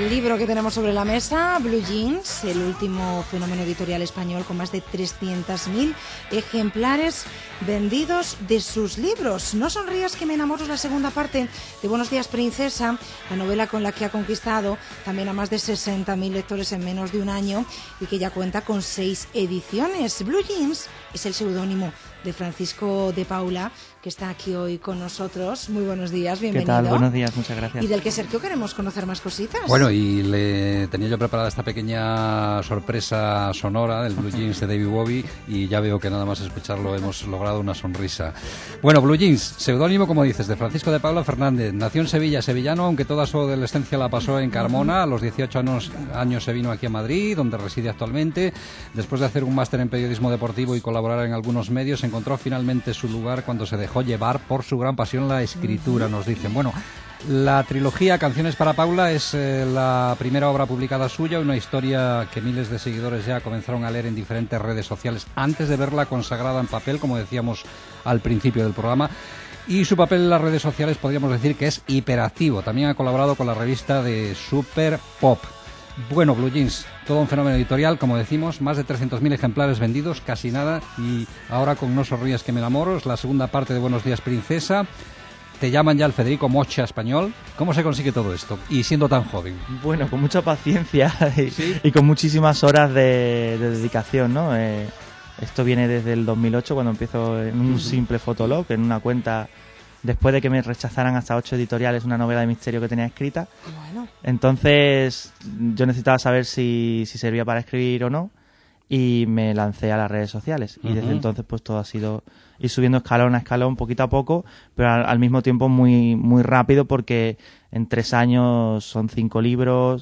[SPEAKER 2] el libro que tenemos sobre la mesa, Blue Jeans, el último fenómeno editorial español con más de 300.000 ejemplares vendidos de sus libros. No sonrías que me enamoro es la segunda parte de Buenos días, princesa, la novela con la que ha conquistado también a más de 60.000 lectores en menos de un año y que ya cuenta con 6 ediciones. Blue Jeans es el seudónimo de Francisco de Paula, que está aquí hoy con nosotros. Muy buenos días, bienvenido.
[SPEAKER 16] ¿Qué tal? Buenos días, muchas gracias.
[SPEAKER 2] Y del que Sergio queremos conocer más cositas.
[SPEAKER 5] Bueno, y le tenía yo preparada esta pequeña sorpresa sonora del Blue Jeans de David Bowie y ya veo que nada más escucharlo hemos logrado una sonrisa. Bueno, Blue Jeans, seudónimo, como dices, de Francisco de Paula Fernández. Nació en Sevilla, sevillano, aunque toda su adolescencia la pasó en Carmona. A los 18 años se vino aquí a Madrid, donde reside actualmente. Después de hacer un máster en periodismo deportivo y colaborar en algunos medios, encontró finalmente su lugar cuando se dejó llevar por su gran pasión la escritura, nos dicen. Bueno, la trilogía Canciones para Paula es la primera obra publicada suya, una historia que miles de seguidores ya comenzaron a leer en diferentes redes sociales antes de verla consagrada en papel, como decíamos al principio del programa. Y su papel en las redes sociales podríamos decir que es hiperactivo. También ha colaborado con la revista de Super Pop. Bueno, Blue Jeans, todo un fenómeno editorial, como decimos, más de 300.000 ejemplares vendidos, casi nada, y ahora con No sonrías que me enamoro, es la segunda parte de Buenos días, princesa. Te llaman ya el Federico Mocha español. ¿Cómo se consigue todo esto? Y siendo tan joven.
[SPEAKER 16] Bueno, con mucha paciencia y con muchísimas horas de dedicación, ¿no? Esto viene desde el 2008, cuando empiezo en un simple fotolog, en una cuenta, después de que me rechazaran hasta 8 editoriales una novela de misterio que tenía escrita.
[SPEAKER 2] Bueno.
[SPEAKER 16] Entonces yo necesitaba saber si servía para escribir o no, y me lancé a las redes sociales. Y desde entonces pues todo ha sido ir subiendo escalón a escalón, poquito a poco, pero al mismo tiempo muy, muy rápido, porque en 3 años son 5 libros,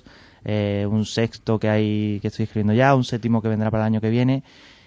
[SPEAKER 16] un sexto que estoy escribiendo ya, un séptimo que vendrá para el año que viene.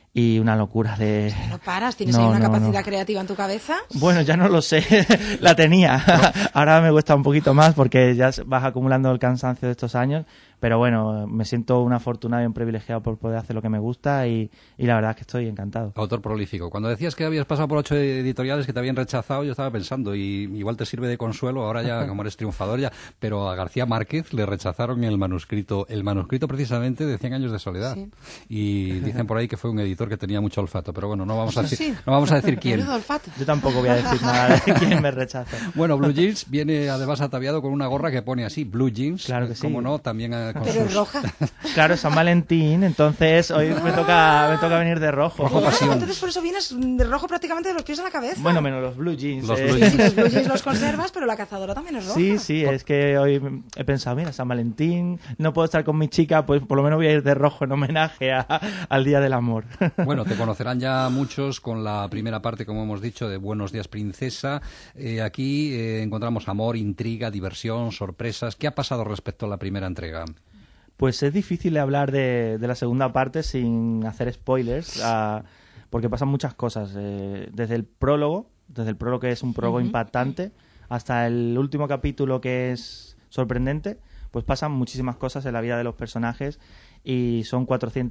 [SPEAKER 16] Y una locura de...
[SPEAKER 2] ¿No paras? ¿Tienes ahí una capacidad creativa en tu cabeza?
[SPEAKER 16] Bueno, ya no lo sé. La tenía. Ahora me cuesta un poquito más porque ya vas acumulando el cansancio de estos años. Pero bueno, me siento un afortunado y un privilegiado por poder hacer lo que me gusta y la verdad es que estoy encantado.
[SPEAKER 5] Autor prolífico. Cuando decías que habías pasado por 8 editoriales que te habían rechazado, yo estaba pensando, y igual te sirve de consuelo, ahora ya como eres triunfador ya, pero a García Márquez le rechazaron el manuscrito precisamente de 100 años de soledad. Sí. Y dicen por ahí que fue un editor que tenía mucho olfato, pero bueno, no vamos a decir quién.
[SPEAKER 16] Yo tampoco voy a decir nada de quién me rechaza.
[SPEAKER 5] Bueno, Blue Jeans viene además ataviado con una gorra que pone así, Blue Jeans.
[SPEAKER 16] Claro que sí.
[SPEAKER 5] Como no, también
[SPEAKER 2] pero es roja.
[SPEAKER 16] Claro, San Valentín, entonces hoy me toca venir de rojo.
[SPEAKER 2] Rojo pasión. Entonces por eso vienes de rojo prácticamente de los pies a la cabeza.
[SPEAKER 16] Bueno, menos los Blue Jeans.
[SPEAKER 2] Los Blue Jeans los conservas, pero la cazadora también es roja.
[SPEAKER 16] Sí, es que hoy he pensado, mira, San Valentín, no puedo estar con mi chica, pues por lo menos voy a ir de rojo en homenaje al Día del Amor.
[SPEAKER 5] Bueno, te conocerán ya muchos con la primera parte, como hemos dicho, de Buenos días, princesa. Aquí encontramos amor, intriga, diversión, sorpresas. ¿Qué ha pasado respecto a la primera entrega?
[SPEAKER 16] Pues es difícil hablar de la segunda parte sin hacer spoilers, porque pasan muchas cosas. Desde el prólogo que es un prólogo impactante, hasta el último capítulo que es sorprendente, pues pasan muchísimas cosas en la vida de los personajes y son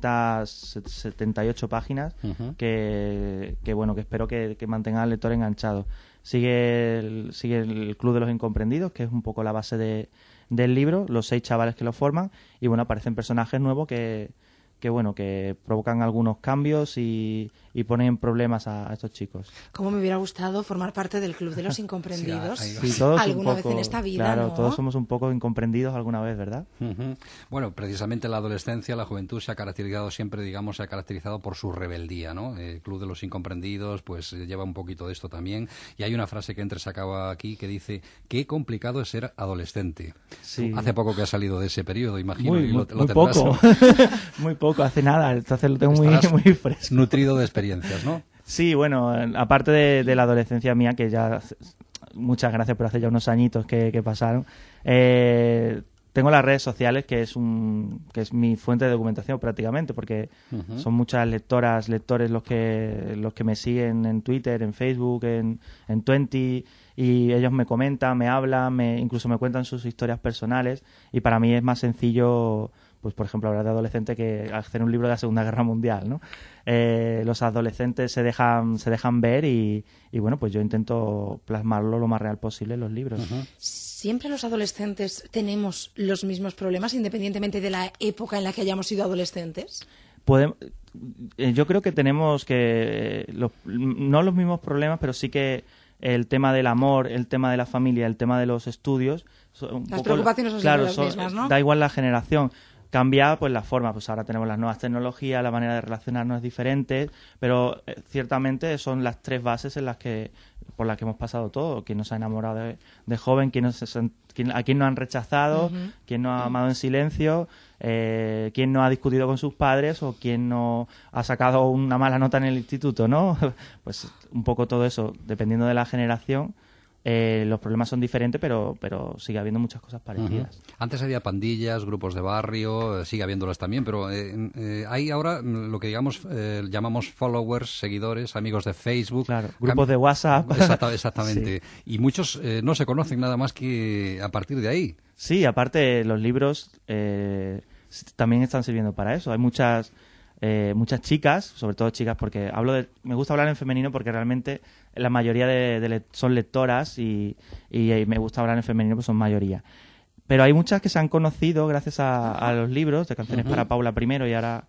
[SPEAKER 16] 478 páginas que espero que mantengan al lector enganchado. Sigue el Club de los Incomprendidos, que es un poco la base del libro, los 6 chavales que lo forman, y bueno, aparecen personajes nuevos que provocan algunos cambios y ponen problemas a estos chicos.
[SPEAKER 2] Cómo me hubiera gustado formar parte del Club de los Incomprendidos.
[SPEAKER 16] Sí, todos
[SPEAKER 2] alguna
[SPEAKER 16] un poco,
[SPEAKER 2] vez en esta vida,
[SPEAKER 16] claro,
[SPEAKER 2] ¿no?
[SPEAKER 16] todos somos un poco incomprendidos alguna vez, ¿verdad?
[SPEAKER 5] Bueno, precisamente la adolescencia, la juventud se ha caracterizado por su rebeldía, ¿no? El Club de los Incomprendidos pues lleva un poquito de esto también, y hay una frase que sacaba aquí que dice: qué complicado es ser adolescente.
[SPEAKER 16] Sí.
[SPEAKER 5] Hace poco que has salido de ese periodo, imagino.
[SPEAKER 16] Muy
[SPEAKER 5] tendrás...
[SPEAKER 16] poco. Muy poco, hace nada, entonces lo tengo muy fresco.
[SPEAKER 5] Nutrido de experiencias, ¿no?
[SPEAKER 16] Sí, bueno, aparte de la adolescencia mía, que ya, muchas gracias por hace ya unos añitos que pasaron, tengo las redes sociales, que es mi fuente de documentación prácticamente, porque son muchas lectores los que me siguen en Twitter, en Facebook, en Twenty, y ellos me comentan, me hablan, incluso me cuentan sus historias personales, y para mí es más sencillo pues por ejemplo hablar de adolescente que hacer un libro de la Segunda Guerra Mundial, ¿no? Los adolescentes se dejan ver y bueno, pues yo intento plasmarlo lo más real posible en los libros.
[SPEAKER 2] ¿Siempre los adolescentes tenemos los mismos problemas independientemente de la época en la que hayamos sido adolescentes?
[SPEAKER 16] Yo creo que tenemos no los mismos problemas, pero sí que el tema del amor, el tema de la familia, el tema de los estudios...
[SPEAKER 2] Las preocupaciones son siempre las mismas, ¿no?
[SPEAKER 16] Da igual la generación. Cambia pues la forma, pues ahora tenemos las nuevas tecnologías, la manera de relacionarnos es diferente, pero ciertamente son las tres bases por las que hemos pasado todo. Quién nos ha enamorado de joven, a quién nos han rechazado, quién nos ha amado en silencio, quién no ha discutido con sus padres o quién no ha sacado una mala nota en el instituto, ¿no? Pues un poco todo eso, dependiendo de la generación. Los problemas son diferentes, pero sigue habiendo muchas cosas parecidas.
[SPEAKER 5] Antes había pandillas, grupos de barrio, sigue habiéndolas también, pero hay ahora lo que llamamos followers, seguidores, amigos de Facebook.
[SPEAKER 16] Claro, grupos de WhatsApp.
[SPEAKER 5] Exactamente. Sí. Y muchos no se conocen nada más que a partir de ahí.
[SPEAKER 16] Sí, aparte los libros también están sirviendo para eso. Hay muchas chicas, sobre todo chicas, porque me gusta hablar en femenino porque realmente la mayoría son lectoras y me gusta hablar en femenino porque son mayoría. Pero hay muchas que se han conocido gracias a los libros de Canciones para Paula primero y ahora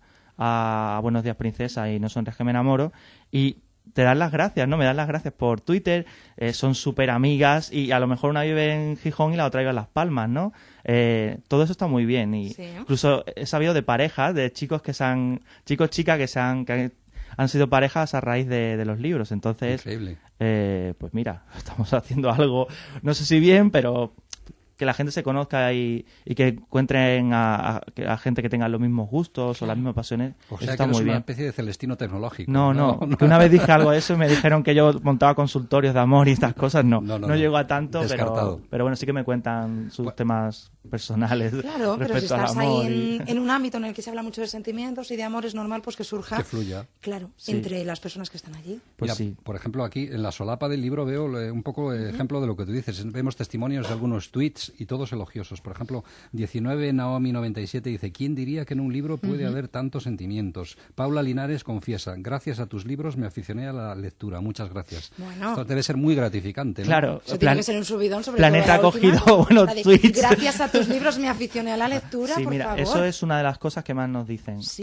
[SPEAKER 16] a Buenos días princesa y No sonrías que me enamoro, y te dan las gracias, ¿no? Me dan las gracias por Twitter, son súper amigas y a lo mejor una vive en Gijón y la otra vive en Las Palmas, ¿no? Todo eso está muy bien y incluso he sabido de parejas, de chicos chicas que han sido parejas a raíz de los libros. Entonces, pues mira, estamos haciendo algo, no sé si bien, pero que la gente se conozca y que encuentren a gente que tenga los mismos gustos o las mismas pasiones.
[SPEAKER 5] O sea,
[SPEAKER 16] está
[SPEAKER 5] que
[SPEAKER 16] muy
[SPEAKER 5] es
[SPEAKER 16] bien.
[SPEAKER 5] Una especie de Celestino tecnológico.
[SPEAKER 16] No, que una vez dije algo de eso y me dijeron que yo montaba consultorios de amor y estas cosas. No llego a tanto, pero bueno, sí que me cuentan sus temas personales.
[SPEAKER 2] Claro, pero si estás ahí en un ámbito en el que se habla mucho de sentimientos y de amor, es normal pues que surja.
[SPEAKER 5] Que fluya.
[SPEAKER 2] Claro, entre las personas que están allí.
[SPEAKER 5] Pues mira, por ejemplo, aquí en la solapa del libro veo un poco ejemplo de lo que tú dices. Vemos testimonios de algunos tweets y todos elogiosos. Por ejemplo, 19 Naomi 97 dice: ¿quién diría que en un libro puede haber tantos sentimientos? Paula Linares confiesa: gracias a tus libros me aficioné a la lectura. Muchas gracias.
[SPEAKER 2] Bueno.
[SPEAKER 5] Esto debe ser muy gratificante, ¿no?
[SPEAKER 16] Claro.
[SPEAKER 2] Eso tiene que ser un subidón, sobre
[SPEAKER 16] Planeta
[SPEAKER 2] todo
[SPEAKER 16] ha cogido buenos tweets.
[SPEAKER 2] Gracias a tus libros me aficioné a la lectura,
[SPEAKER 16] sí,
[SPEAKER 2] por
[SPEAKER 16] mira,
[SPEAKER 2] favor.
[SPEAKER 16] eso es una de las cosas que más nos dicen.
[SPEAKER 2] Sí.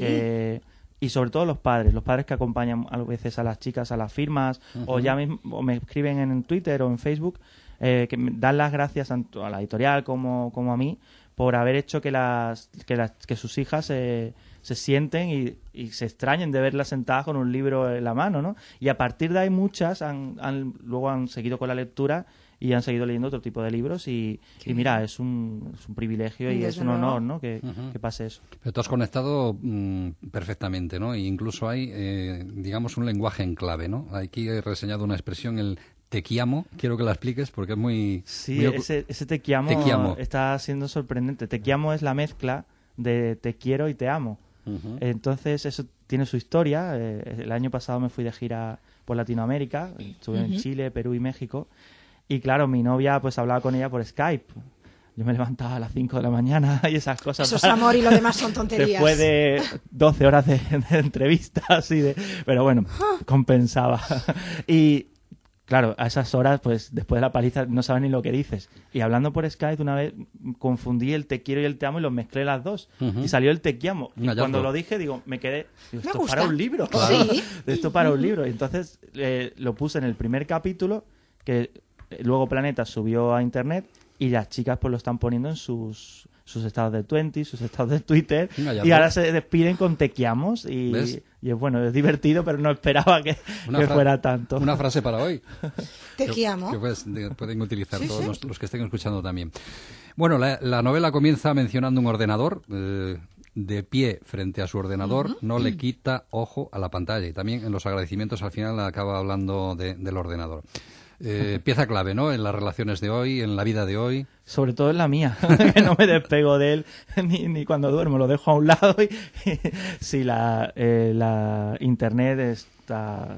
[SPEAKER 16] Y sobre todo los padres que acompañan a veces a las chicas a las firmas o me escriben en Twitter o en Facebook, que me dan las gracias tanto a la editorial como a mí por haber hecho que sus hijas se sienten y se extrañen de verlas sentadas con un libro en la mano, ¿no? Y a partir de ahí muchas luego han seguido con la lectura y han seguido leyendo otro tipo de libros y mira, es un privilegio y es un honor, ¿no? Que pase eso.
[SPEAKER 5] Pero tú has conectado perfectamente, ¿no? E incluso hay, digamos, un lenguaje en clave, ¿no? Aquí he reseñado una expresión, el te quiamo, quiero que la expliques porque es muy...
[SPEAKER 16] Sí, ese te quiamo está siendo sorprendente. Te quiamo es la mezcla de te quiero y te amo. Entonces eso tiene su historia. El año pasado me fui de gira por Latinoamérica, estuve en Chile, Perú y México. Y claro, mi novia pues hablaba con ella por Skype. Yo me levantaba a las 5 de la mañana y esas cosas.
[SPEAKER 2] Eso es amor y lo demás son tonterías.
[SPEAKER 16] Después de 12 horas de entrevistas pero bueno, compensaba. Y claro, a esas horas, pues después de la paliza no sabes ni lo que dices. Y hablando por Skype una vez confundí el te quiero y el te amo y los mezclé las dos. Y salió el te quiamo. Y cuando lo dije, me quedé... esto para un libro.
[SPEAKER 2] Claro. ¿Sí?
[SPEAKER 16] Esto para un libro. Y entonces lo puse en el primer capítulo, que luego Planeta subió a internet y las chicas pues lo están poniendo en sus estados de Twenty, sus estados de Twitter, y ahora se despiden con te quiamos y es bueno, es divertido, pero no esperaba que fuera tanto.
[SPEAKER 5] Una frase para hoy.
[SPEAKER 2] Te quiamo.
[SPEAKER 5] Que pueden utilizar todos los que estén escuchando también. Bueno, la novela comienza mencionando un ordenador de pie frente a su ordenador, no le quita ojo a la pantalla, y también en los agradecimientos al final acaba hablando del ordenador. Pieza clave, ¿no? En las relaciones de hoy, en la vida de hoy.
[SPEAKER 16] Sobre todo en la mía, que no me despego de él ni cuando duermo, lo dejo a un lado. Y si la internet está...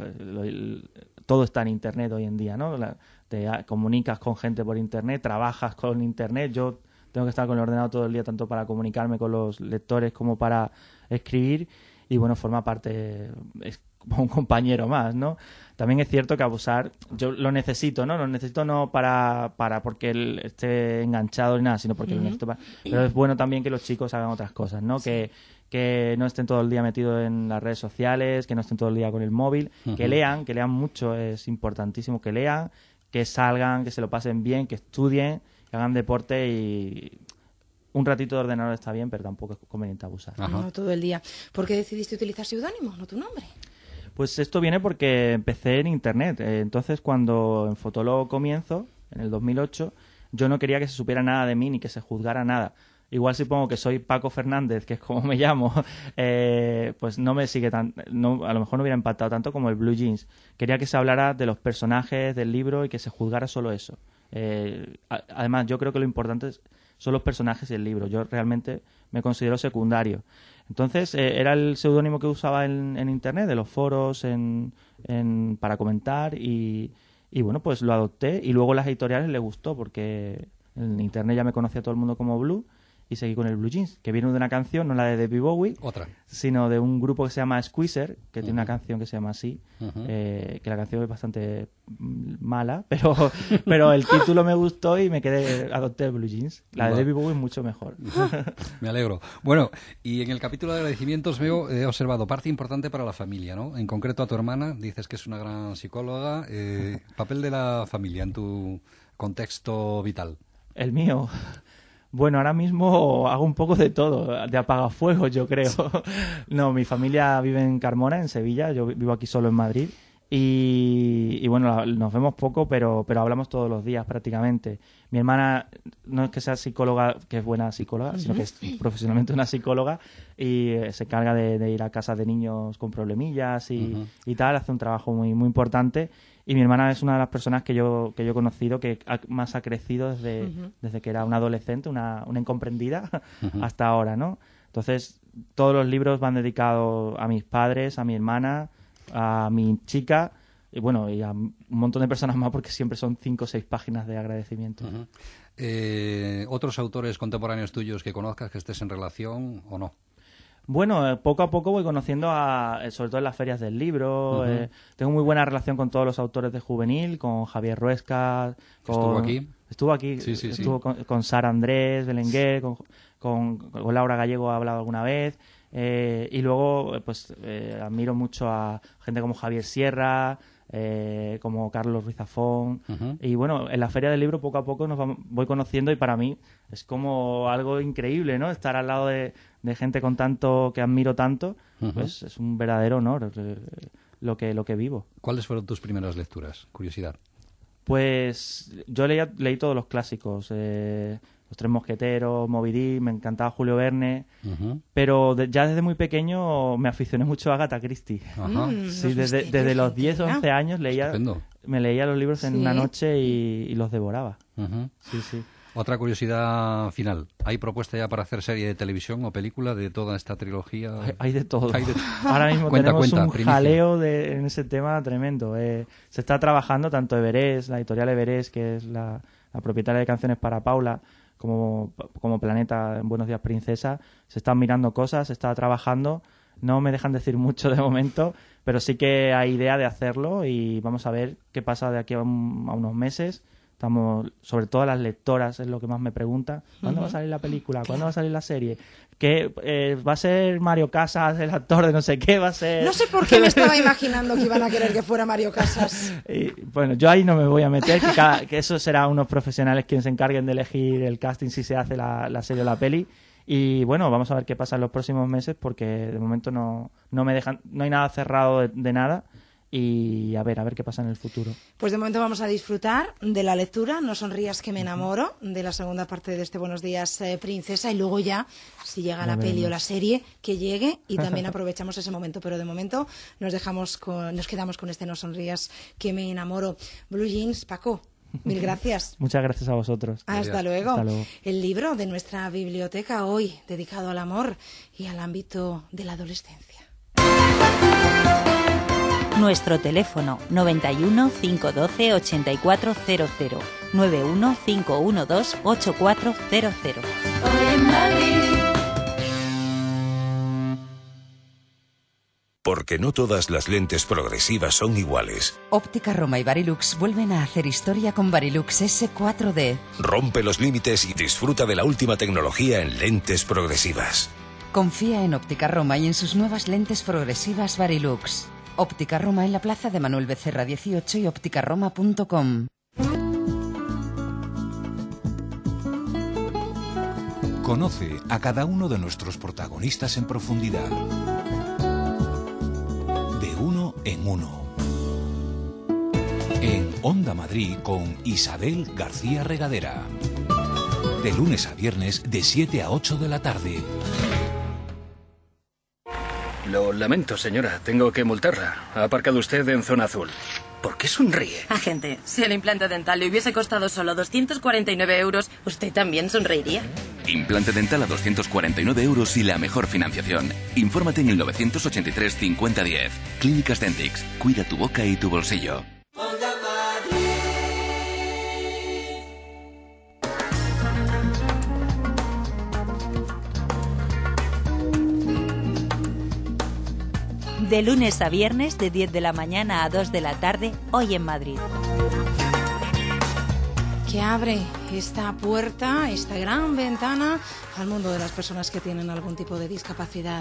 [SPEAKER 16] todo está en internet hoy en día, ¿no? Te comunicas con gente por internet, trabajas con internet. Yo tengo que estar con el ordenador todo el día, tanto para comunicarme con los lectores como para escribir, y bueno, forma parte, es como un compañero más, ¿no? También es cierto que abusar, yo lo necesito, ¿no? Lo necesito no para porque él esté enganchado ni nada, sino porque lo necesito pero es bueno también que los chicos hagan otras cosas, ¿no? Sí. Que no estén todo el día metidos en las redes sociales, que no estén todo el día con el móvil, que lean mucho, es importantísimo que lean, que salgan, que se lo pasen bien, que estudien, que hagan deporte, y un ratito de ordenador está bien, pero tampoco es conveniente abusar.
[SPEAKER 2] No todo el día. ¿Por qué decidiste utilizar seudónimo, no tu nombre?
[SPEAKER 16] Pues esto viene porque empecé en Internet. Entonces, cuando en Fotolog comienzo, en el 2008, yo no quería que se supiera nada de mí ni que se juzgara nada. Igual si pongo que soy Paco Fernández, que es como me llamo, pues no me sigue tan, no, a lo mejor no hubiera impactado tanto como el Blue Jeans. Quería que se hablara de los personajes del libro y que se juzgara solo eso. Además, yo creo que lo importante son los personajes y el libro. Yo realmente me considero secundario. Entonces, era el seudónimo que usaba en Internet, de los foros, para comentar, y bueno, pues lo adopté, y luego las editoriales les gustó, porque en Internet ya me conocía todo el mundo como Blue, y seguí con el Blue Jeans, que viene de una canción, no la de David Bowie, sino de un grupo que se llama Squeezer, que tiene una canción que se llama así, que la canción es bastante mala, pero el título me gustó y me adopté el Blue Jeans. La de David Bowie es mucho mejor.
[SPEAKER 5] Me alegro. Bueno, y en el capítulo de agradecimientos he observado parte importante para la familia, ¿no? En concreto a tu hermana, dices que es una gran psicóloga. Papel de la familia en tu contexto vital.
[SPEAKER 16] El mío... Bueno, ahora mismo hago un poco de todo, de apagafuegos, yo creo. No, mi familia vive en Carmona, en Sevilla, yo vivo aquí solo en Madrid, y bueno, nos vemos poco, pero hablamos todos los días prácticamente. Mi hermana no es que sea psicóloga, que es buena psicóloga, sino que es profesionalmente una psicóloga, y se encarga de ir a casas de niños con problemillas y tal, hace un trabajo muy, muy importante. Y mi hermana es una de las personas que yo he conocido que más ha crecido desde que era una adolescente, una incomprendida, hasta ahora, ¿no? Entonces, todos los libros van dedicados a mis padres, a mi hermana, a mi chica, y bueno, y a un montón de personas más, porque siempre son 5 o 6 páginas de agradecimiento.
[SPEAKER 5] ¿Otros autores contemporáneos tuyos que conozcas, que estés en relación o no?
[SPEAKER 16] Bueno, poco a poco voy conociendo, sobre todo en las ferias del libro. Tengo muy buena relación con todos los autores de juvenil, con Javier Ruesca. Estuvo aquí. Sí. Estuvo con Sara Andrés, Belenguer, con Laura Gallego ha hablado alguna vez. Y luego, pues, admiro mucho a gente como Javier Sierra, como Carlos Ruiz Zafón. Y bueno, en la feria del libro poco a poco voy conociendo, y para mí es como algo increíble, ¿no? Estar al lado de gente con tanto, que admiro tanto, pues es un verdadero honor lo que vivo.
[SPEAKER 5] ¿Cuáles fueron tus primeras lecturas? Curiosidad.
[SPEAKER 16] Pues yo leí todos los clásicos, Los Tres Mosqueteros, Moby Dick, me encantaba Julio Verne, pero ya desde muy pequeño me aficioné mucho a Agatha Christie. Sí, desde los 10 o 11 años me leía los libros en una noche y los devoraba. Sí.
[SPEAKER 5] Otra curiosidad final. ¿Hay propuesta ya para hacer serie de televisión o película de toda esta trilogía?
[SPEAKER 16] Hay de todo. Ahora mismo tenemos un jaleo en ese tema tremendo. Se está trabajando tanto Everest, la editorial Everest, que es la propietaria de Canciones para Paula, como Planeta en Buenos Días Princesa. Se están mirando cosas, se está trabajando. No me dejan decir mucho de momento, pero sí que hay idea de hacerlo, y vamos a ver qué pasa de aquí a unos meses. Estamos, sobre todo las lectoras, es lo que más me preguntan. ¿Cuándo va a salir la película? ¿Cuándo va a salir la serie? ¿Qué va a ser Mario Casas el actor de no sé qué? ¿Va a ser...?
[SPEAKER 2] No sé por qué me estaba imaginando que iban a querer que fuera Mario Casas.
[SPEAKER 16] Y, bueno, yo ahí no me voy a meter, que eso será unos profesionales quienes se encarguen de elegir el casting, si se hace la serie o la peli. Y bueno, vamos a ver qué pasa en los próximos meses, porque de momento no me dejan, no hay nada cerrado de nada. Y a ver qué pasa en el futuro.
[SPEAKER 2] Pues de momento vamos a disfrutar de la lectura, No sonrías que me enamoro, de la segunda parte de este Buenos Días Princesa, y luego ya, si llega la peli o la serie, que llegue, y también aprovechamos ese momento. Pero de momento nos quedamos con este No sonrías que me enamoro. Blue Jeans, Paco, mil gracias.
[SPEAKER 16] Muchas gracias a vosotros.
[SPEAKER 2] Hasta luego. El libro de nuestra biblioteca hoy, dedicado al amor y al ámbito de la adolescencia.
[SPEAKER 1] Nuestro teléfono 91 512 8400, 91 512 8400.
[SPEAKER 17] Hoy en Madrid.
[SPEAKER 18] Porque no todas las lentes progresivas son iguales.
[SPEAKER 19] Óptica Roma y Varilux vuelven a hacer historia con Varilux S4D.
[SPEAKER 18] Rompe los límites y disfruta de la última tecnología en lentes progresivas.
[SPEAKER 19] Confía en Óptica Roma y en sus nuevas lentes progresivas Varilux. Óptica Roma en la plaza de Manuel Becerra 18 y ópticaroma.com.
[SPEAKER 20] Conoce a cada uno de nuestros protagonistas en profundidad. De uno en uno. En Onda Madrid con Isabel García Regadera. De lunes a viernes de 7 a 8 de la tarde.
[SPEAKER 14] Lo lamento, señora. Tengo que multarla. Ha aparcado usted en zona azul. ¿Por qué sonríe?
[SPEAKER 13] Agente, si el implante dental le hubiese costado solo 249 euros, ¿usted también sonreiría?
[SPEAKER 15] Implante dental a 249 euros y la mejor financiación. Infórmate en el 983 50 10. Clínicas Dentix. Cuida tu boca y tu bolsillo.
[SPEAKER 1] De lunes a viernes, de 10 de la mañana a 2 de la tarde, Hoy en Madrid.
[SPEAKER 2] Que abre esta puerta, esta gran ventana al mundo de las personas que tienen algún tipo de discapacidad.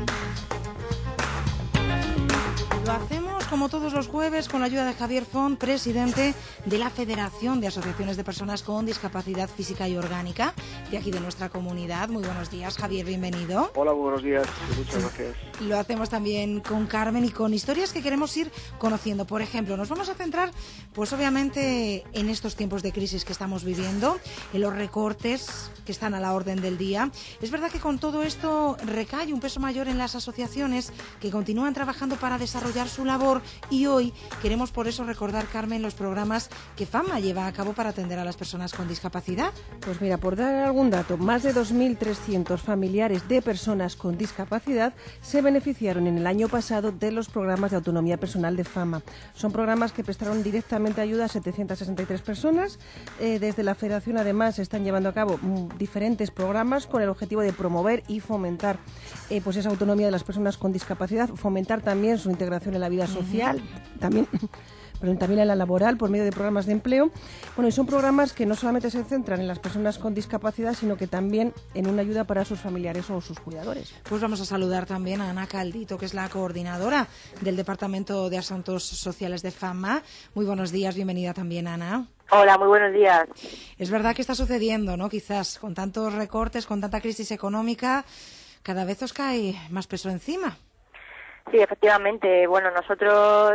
[SPEAKER 2] Lo hacemos como todos los jueves con la ayuda de Javier Font, presidente de la Federación de Asociaciones de Personas con Discapacidad Física y Orgánica de aquí de nuestra comunidad. Muy buenos días, Javier, bienvenido.
[SPEAKER 21] Hola, buenos días, muchas gracias.
[SPEAKER 2] Lo hacemos también con Carmen y con historias que queremos ir conociendo. Por ejemplo, nos vamos a centrar, pues obviamente, en estos tiempos de crisis que estamos viviendo, en los recortes que están a la orden del día. Es verdad que con todo esto recae un peso mayor en las asociaciones que continúan trabajando para desarrollar su labor y hoy queremos por eso recordar, Carmen, los programas que FAMA lleva a cabo para atender a las personas con discapacidad.
[SPEAKER 4] Pues mira, por dar algún dato, más de 2.300 familiares de personas con discapacidad se beneficiaron en el año pasado de los programas de autonomía personal de FAMA. Son programas que prestaron directamente ayuda a 763 personas. Desde la Federación, además, se están llevando a cabo diferentes programas con el objetivo de promover y fomentar pues esa autonomía de las personas con discapacidad, fomentar también su integración en la vida social, también en la laboral por medio de programas de empleo. Bueno, y son programas que no solamente se centran en las personas con discapacidad, sino que también en una ayuda para sus familiares o sus cuidadores.
[SPEAKER 2] Pues vamos a saludar también a Ana Caldito, que es la coordinadora del Departamento de Asuntos Sociales de FAMA. Muy buenos días, bienvenida también, Ana.
[SPEAKER 22] Hola, muy buenos días.
[SPEAKER 2] Es verdad que está sucediendo, ¿no? Quizás con tantos recortes, con tanta crisis económica, cada vez os cae más peso encima.
[SPEAKER 22] Sí, efectivamente. Bueno, nosotros,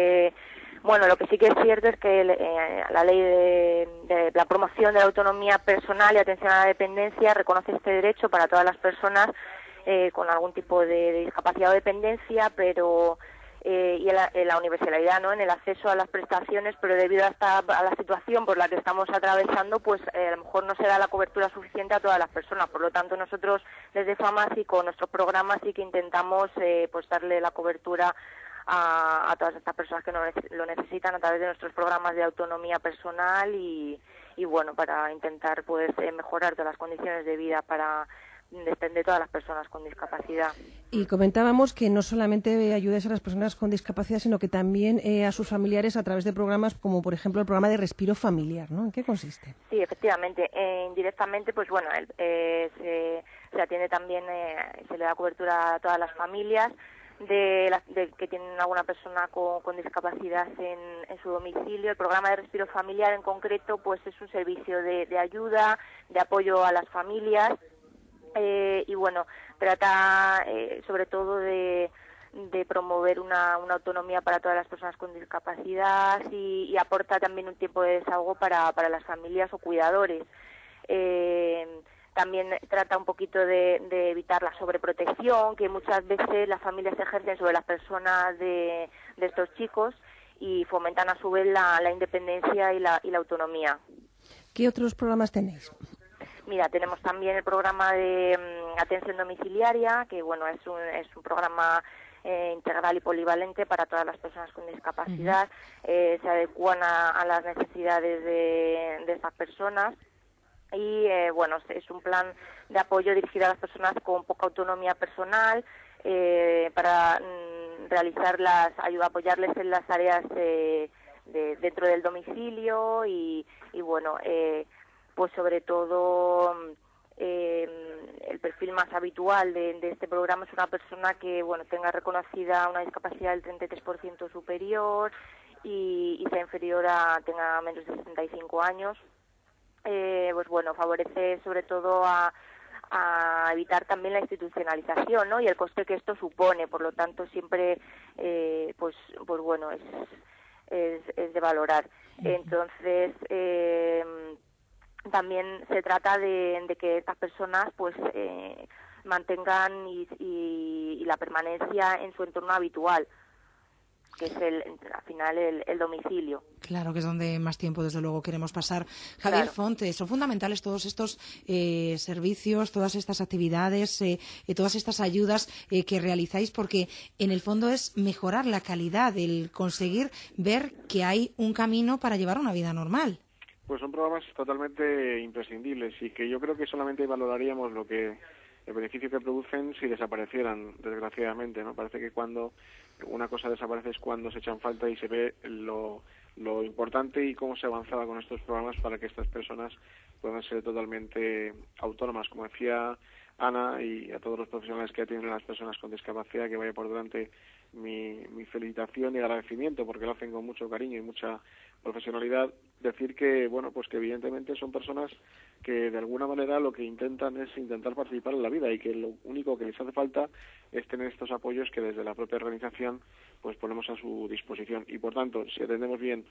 [SPEAKER 22] lo que sí que es cierto es que la ley de la promoción de la autonomía personal y atención a la dependencia reconoce este derecho para todas las personas con algún tipo de discapacidad o dependencia, pero y en la universalidad, ¿no?, en el acceso a las prestaciones, pero debido a la situación por la que estamos atravesando, pues a lo mejor no se da la cobertura suficiente a todas las personas. Por lo tanto, nosotros desde FAMA y con nuestros programas sí que intentamos pues darle la cobertura a todas estas personas que lo necesitan a través de nuestros programas de autonomía personal y bueno, para intentar pues mejorar todas las condiciones de vida de todas las personas con discapacidad.
[SPEAKER 4] Y comentábamos que no solamente ayudáis a las personas con discapacidad, sino que también a sus familiares a través de programas como, por ejemplo, el programa de respiro familiar, ¿no? ¿En qué consiste?
[SPEAKER 22] Sí, efectivamente. Indirectamente, pues bueno, se atiende también, se le da cobertura a todas las familias que tienen alguna persona con discapacidad en su domicilio. El programa de respiro familiar en concreto, pues es un servicio de ayuda, de apoyo a las familias. Y bueno, trata sobre todo de promover una autonomía para todas las personas con discapacidad y aporta también un tiempo de desahogo para las familias o cuidadores. También trata un poquito de evitar la sobreprotección que muchas veces las familias ejercen sobre las personas de estos chicos y fomentan a su vez la independencia y la autonomía.
[SPEAKER 4] ¿Qué otros programas tenéis?
[SPEAKER 22] Mira, tenemos también el programa de atención domiciliaria, que bueno, es un programa integral y polivalente para todas las personas con discapacidad. Se adecúan a las necesidades de estas personas. Y bueno, es un plan de apoyo dirigido a las personas con poca autonomía personal para apoyarles en las tareas dentro del domicilio y bueno, pues sobre todo el perfil más habitual de este programa es una persona que bueno tenga reconocida una discapacidad del 33% superior y sea inferior tenga menos de 65 años. Pues bueno, favorece sobre todo a evitar también la institucionalización, ¿no? Y el coste que esto supone, por lo tanto siempre pues bueno es de valorar. Entonces también se trata de que estas personas pues mantengan y la permanencia en su entorno habitual, que es al final el domicilio.
[SPEAKER 2] Claro, que es donde más tiempo, desde luego, queremos pasar. Javier Fonte, son fundamentales todos estos servicios, todas estas actividades, todas estas ayudas que realizáis, porque en el fondo es mejorar la calidad, el conseguir ver que hay un camino para llevar una vida normal.
[SPEAKER 21] Pues son programas totalmente imprescindibles y que yo creo que solamente valoraríamos el beneficio que producen si desaparecieran, desgraciadamente, ¿no? Parece que cuando una cosa desaparece es cuando se echan falta y se ve lo importante y cómo se avanzaba con estos programas para que estas personas puedan ser totalmente autónomas. Como decía Ana, y a todos los profesionales que atienden a las personas con discapacidad, que vaya por delante mi felicitación y agradecimiento, porque lo hacen con mucho cariño y mucha profesionalidad. Decir que, bueno, pues que evidentemente son personas que de alguna manera lo que intentan es intentar participar en la vida y que lo único que les hace falta es tener estos apoyos que desde la propia organización pues ponemos a su disposición. Y por tanto, si atendemos bien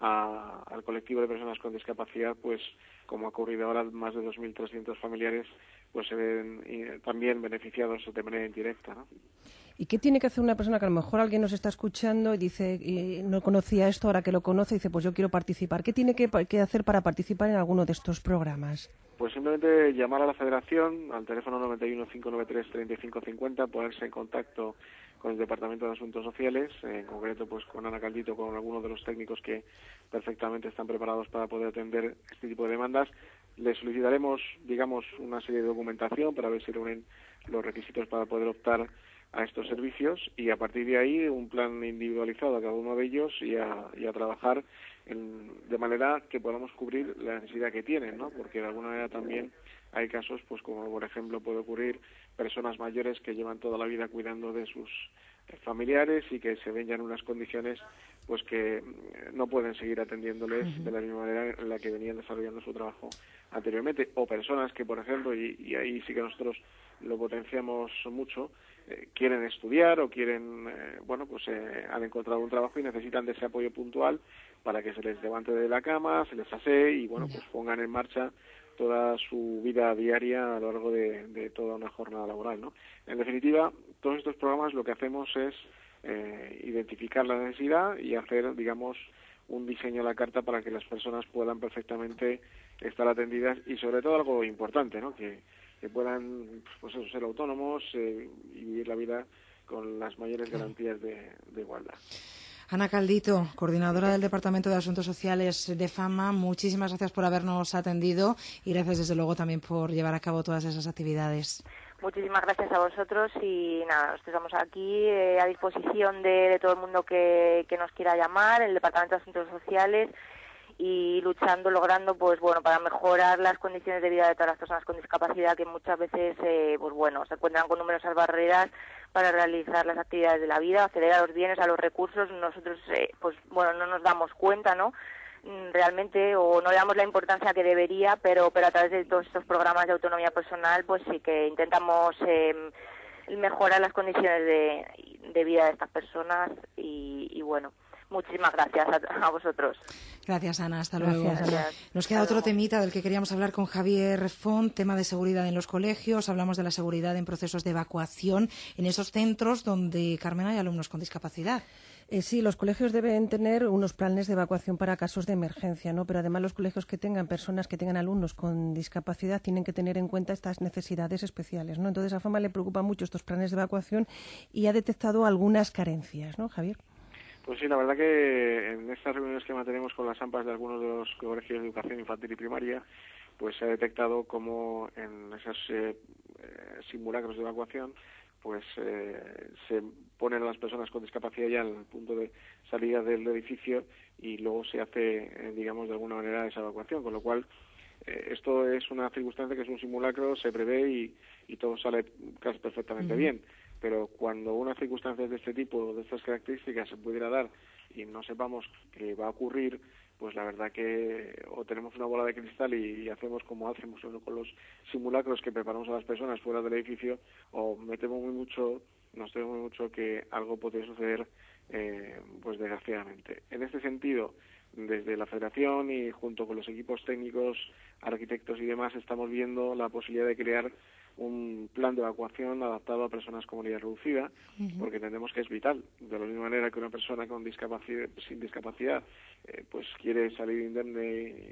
[SPEAKER 21] al colectivo de personas con discapacidad, pues como ha ocurrido ahora, más de 2.300 familiares pues se ven también beneficiados de manera indirecta, ¿no?
[SPEAKER 4] ¿Y qué tiene que hacer una persona que a lo mejor alguien nos está escuchando y dice, no conocía esto, ahora que lo conoce, dice, pues yo quiero participar? ¿Qué tiene que hacer para participar en alguno de estos programas?
[SPEAKER 21] Pues simplemente llamar a la Federación al teléfono 91 593 3550, ponerse en contacto con el Departamento de Asuntos Sociales, en concreto pues con Ana Caldito, con algunos de los técnicos que perfectamente están preparados para poder atender este tipo de demandas. Les solicitaremos, digamos, una serie de documentación para ver si reúnen los requisitos para poder optar a estos servicios y a partir de ahí un plan individualizado a cada uno de ellos y a trabajar de manera que podamos cubrir la necesidad que tienen, ¿no? Porque de alguna manera también hay casos, pues como por ejemplo puede ocurrir personas mayores que llevan toda la vida cuidando de sus familiares y que se ven ya en unas condiciones pues que no pueden seguir atendiéndoles de la misma manera en la que venían desarrollando su trabajo anteriormente, o personas que por ejemplo, y ahí sí que nosotros lo potenciamos mucho, quieren estudiar o quieren, han encontrado un trabajo y necesitan de ese apoyo puntual para que se les levante de la cama, se les asee y pues pongan en marcha toda su vida diaria a lo largo de toda una jornada laboral, ¿no? En definitiva, todos estos programas lo que hacemos es identificar la necesidad y hacer, digamos, un diseño a la carta para que las personas puedan perfectamente estar atendidas y sobre todo algo importante, ¿no? Que puedan pues eso, ser autónomos y vivir la vida con las mayores garantías de igualdad.
[SPEAKER 2] Ana Caldito, coordinadora del Departamento de Asuntos Sociales de FAMA, muchísimas gracias por habernos atendido y gracias desde luego también por llevar a cabo todas esas actividades.
[SPEAKER 22] Muchísimas gracias a vosotros y nada, estamos aquí a disposición de todo el mundo que nos quiera llamar, el Departamento de Asuntos Sociales, y logrando para mejorar las condiciones de vida de todas las personas con discapacidad que muchas veces se encuentran con numerosas barreras para realizar las actividades de la vida, acceder a los bienes, a los recursos. Nosotros no nos damos cuenta, ¿no? Realmente, o no le damos la importancia que debería, pero a través de todos estos programas de autonomía personal pues sí que intentamos mejorar las condiciones de vida de estas personas y muchísimas gracias a vosotros.
[SPEAKER 2] Gracias, Ana. Hasta luego.
[SPEAKER 22] Gracias.
[SPEAKER 2] Nos queda otro temita del que queríamos hablar con Javier Font, tema de seguridad en los colegios. Hablamos de la seguridad en procesos de evacuación en esos centros donde, Carmen, hay alumnos con discapacidad.
[SPEAKER 4] Sí, los colegios deben tener unos planes de evacuación para casos de emergencia, ¿no? Pero además los colegios que tengan personas, que tengan alumnos con discapacidad, tienen que tener en cuenta estas necesidades especiales, ¿no? Entonces a FAMA le preocupan mucho estos planes de evacuación y ha detectado algunas carencias, ¿no, Javier?
[SPEAKER 21] Pues sí, la verdad que en estas reuniones que mantenemos con las AMPAs de algunos de los colegios de educación infantil y primaria, pues se ha detectado como en esos simulacros de evacuación pues se ponen a las personas con discapacidad ya en el punto de salida del edificio y luego se hace, digamos, de alguna manera esa evacuación, con lo cual esto es una circunstancia que es un simulacro, se prevé y todo sale casi perfectamente bien, pero cuando una circunstancia de este tipo, de estas características se pudiera dar y no sepamos que va a ocurrir, pues la verdad que o tenemos una bola de cristal y hacemos como hacemos con los simulacros que preparamos a las personas fuera del edificio, o nos tememos muy mucho que algo podría suceder, pues desgraciadamente. En este sentido, desde la Federación y junto con los equipos técnicos, arquitectos y demás, estamos viendo la posibilidad de crear un plan de evacuación adaptado a personas con movilidad reducida, porque entendemos que es vital. De la misma manera que una persona con sin discapacidad pues quiere salir indemne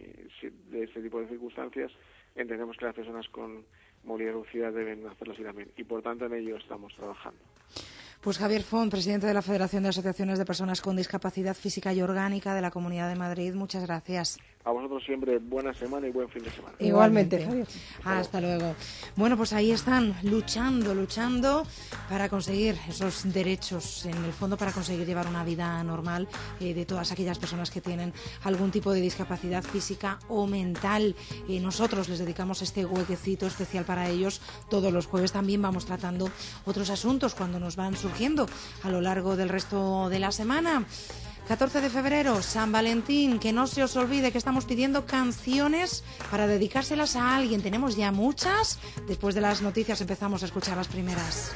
[SPEAKER 21] de este tipo de circunstancias, entendemos que las personas con movilidad reducida deben hacerlo así también. Y por tanto en ello estamos trabajando.
[SPEAKER 2] Pues Javier Font, presidente de la Federación de Asociaciones de Personas con Discapacidad Física y Orgánica de la Comunidad de Madrid, muchas gracias.
[SPEAKER 21] A vosotros siempre buena semana y buen fin de semana.
[SPEAKER 2] Igualmente, Javier. Hasta luego. Bueno, pues ahí están, luchando para conseguir esos derechos, en el fondo para conseguir llevar una vida normal de todas aquellas personas que tienen algún tipo de discapacidad física o mental. Nosotros les dedicamos este huequecito especial para ellos. Todos los jueves también vamos tratando otros asuntos cuando nos van surgiendo a lo largo del resto de la semana. 14 de febrero, San Valentín, que no se os olvide que estamos pidiendo canciones para dedicárselas a alguien. Tenemos ya muchas. Después de las noticias empezamos a escuchar las primeras.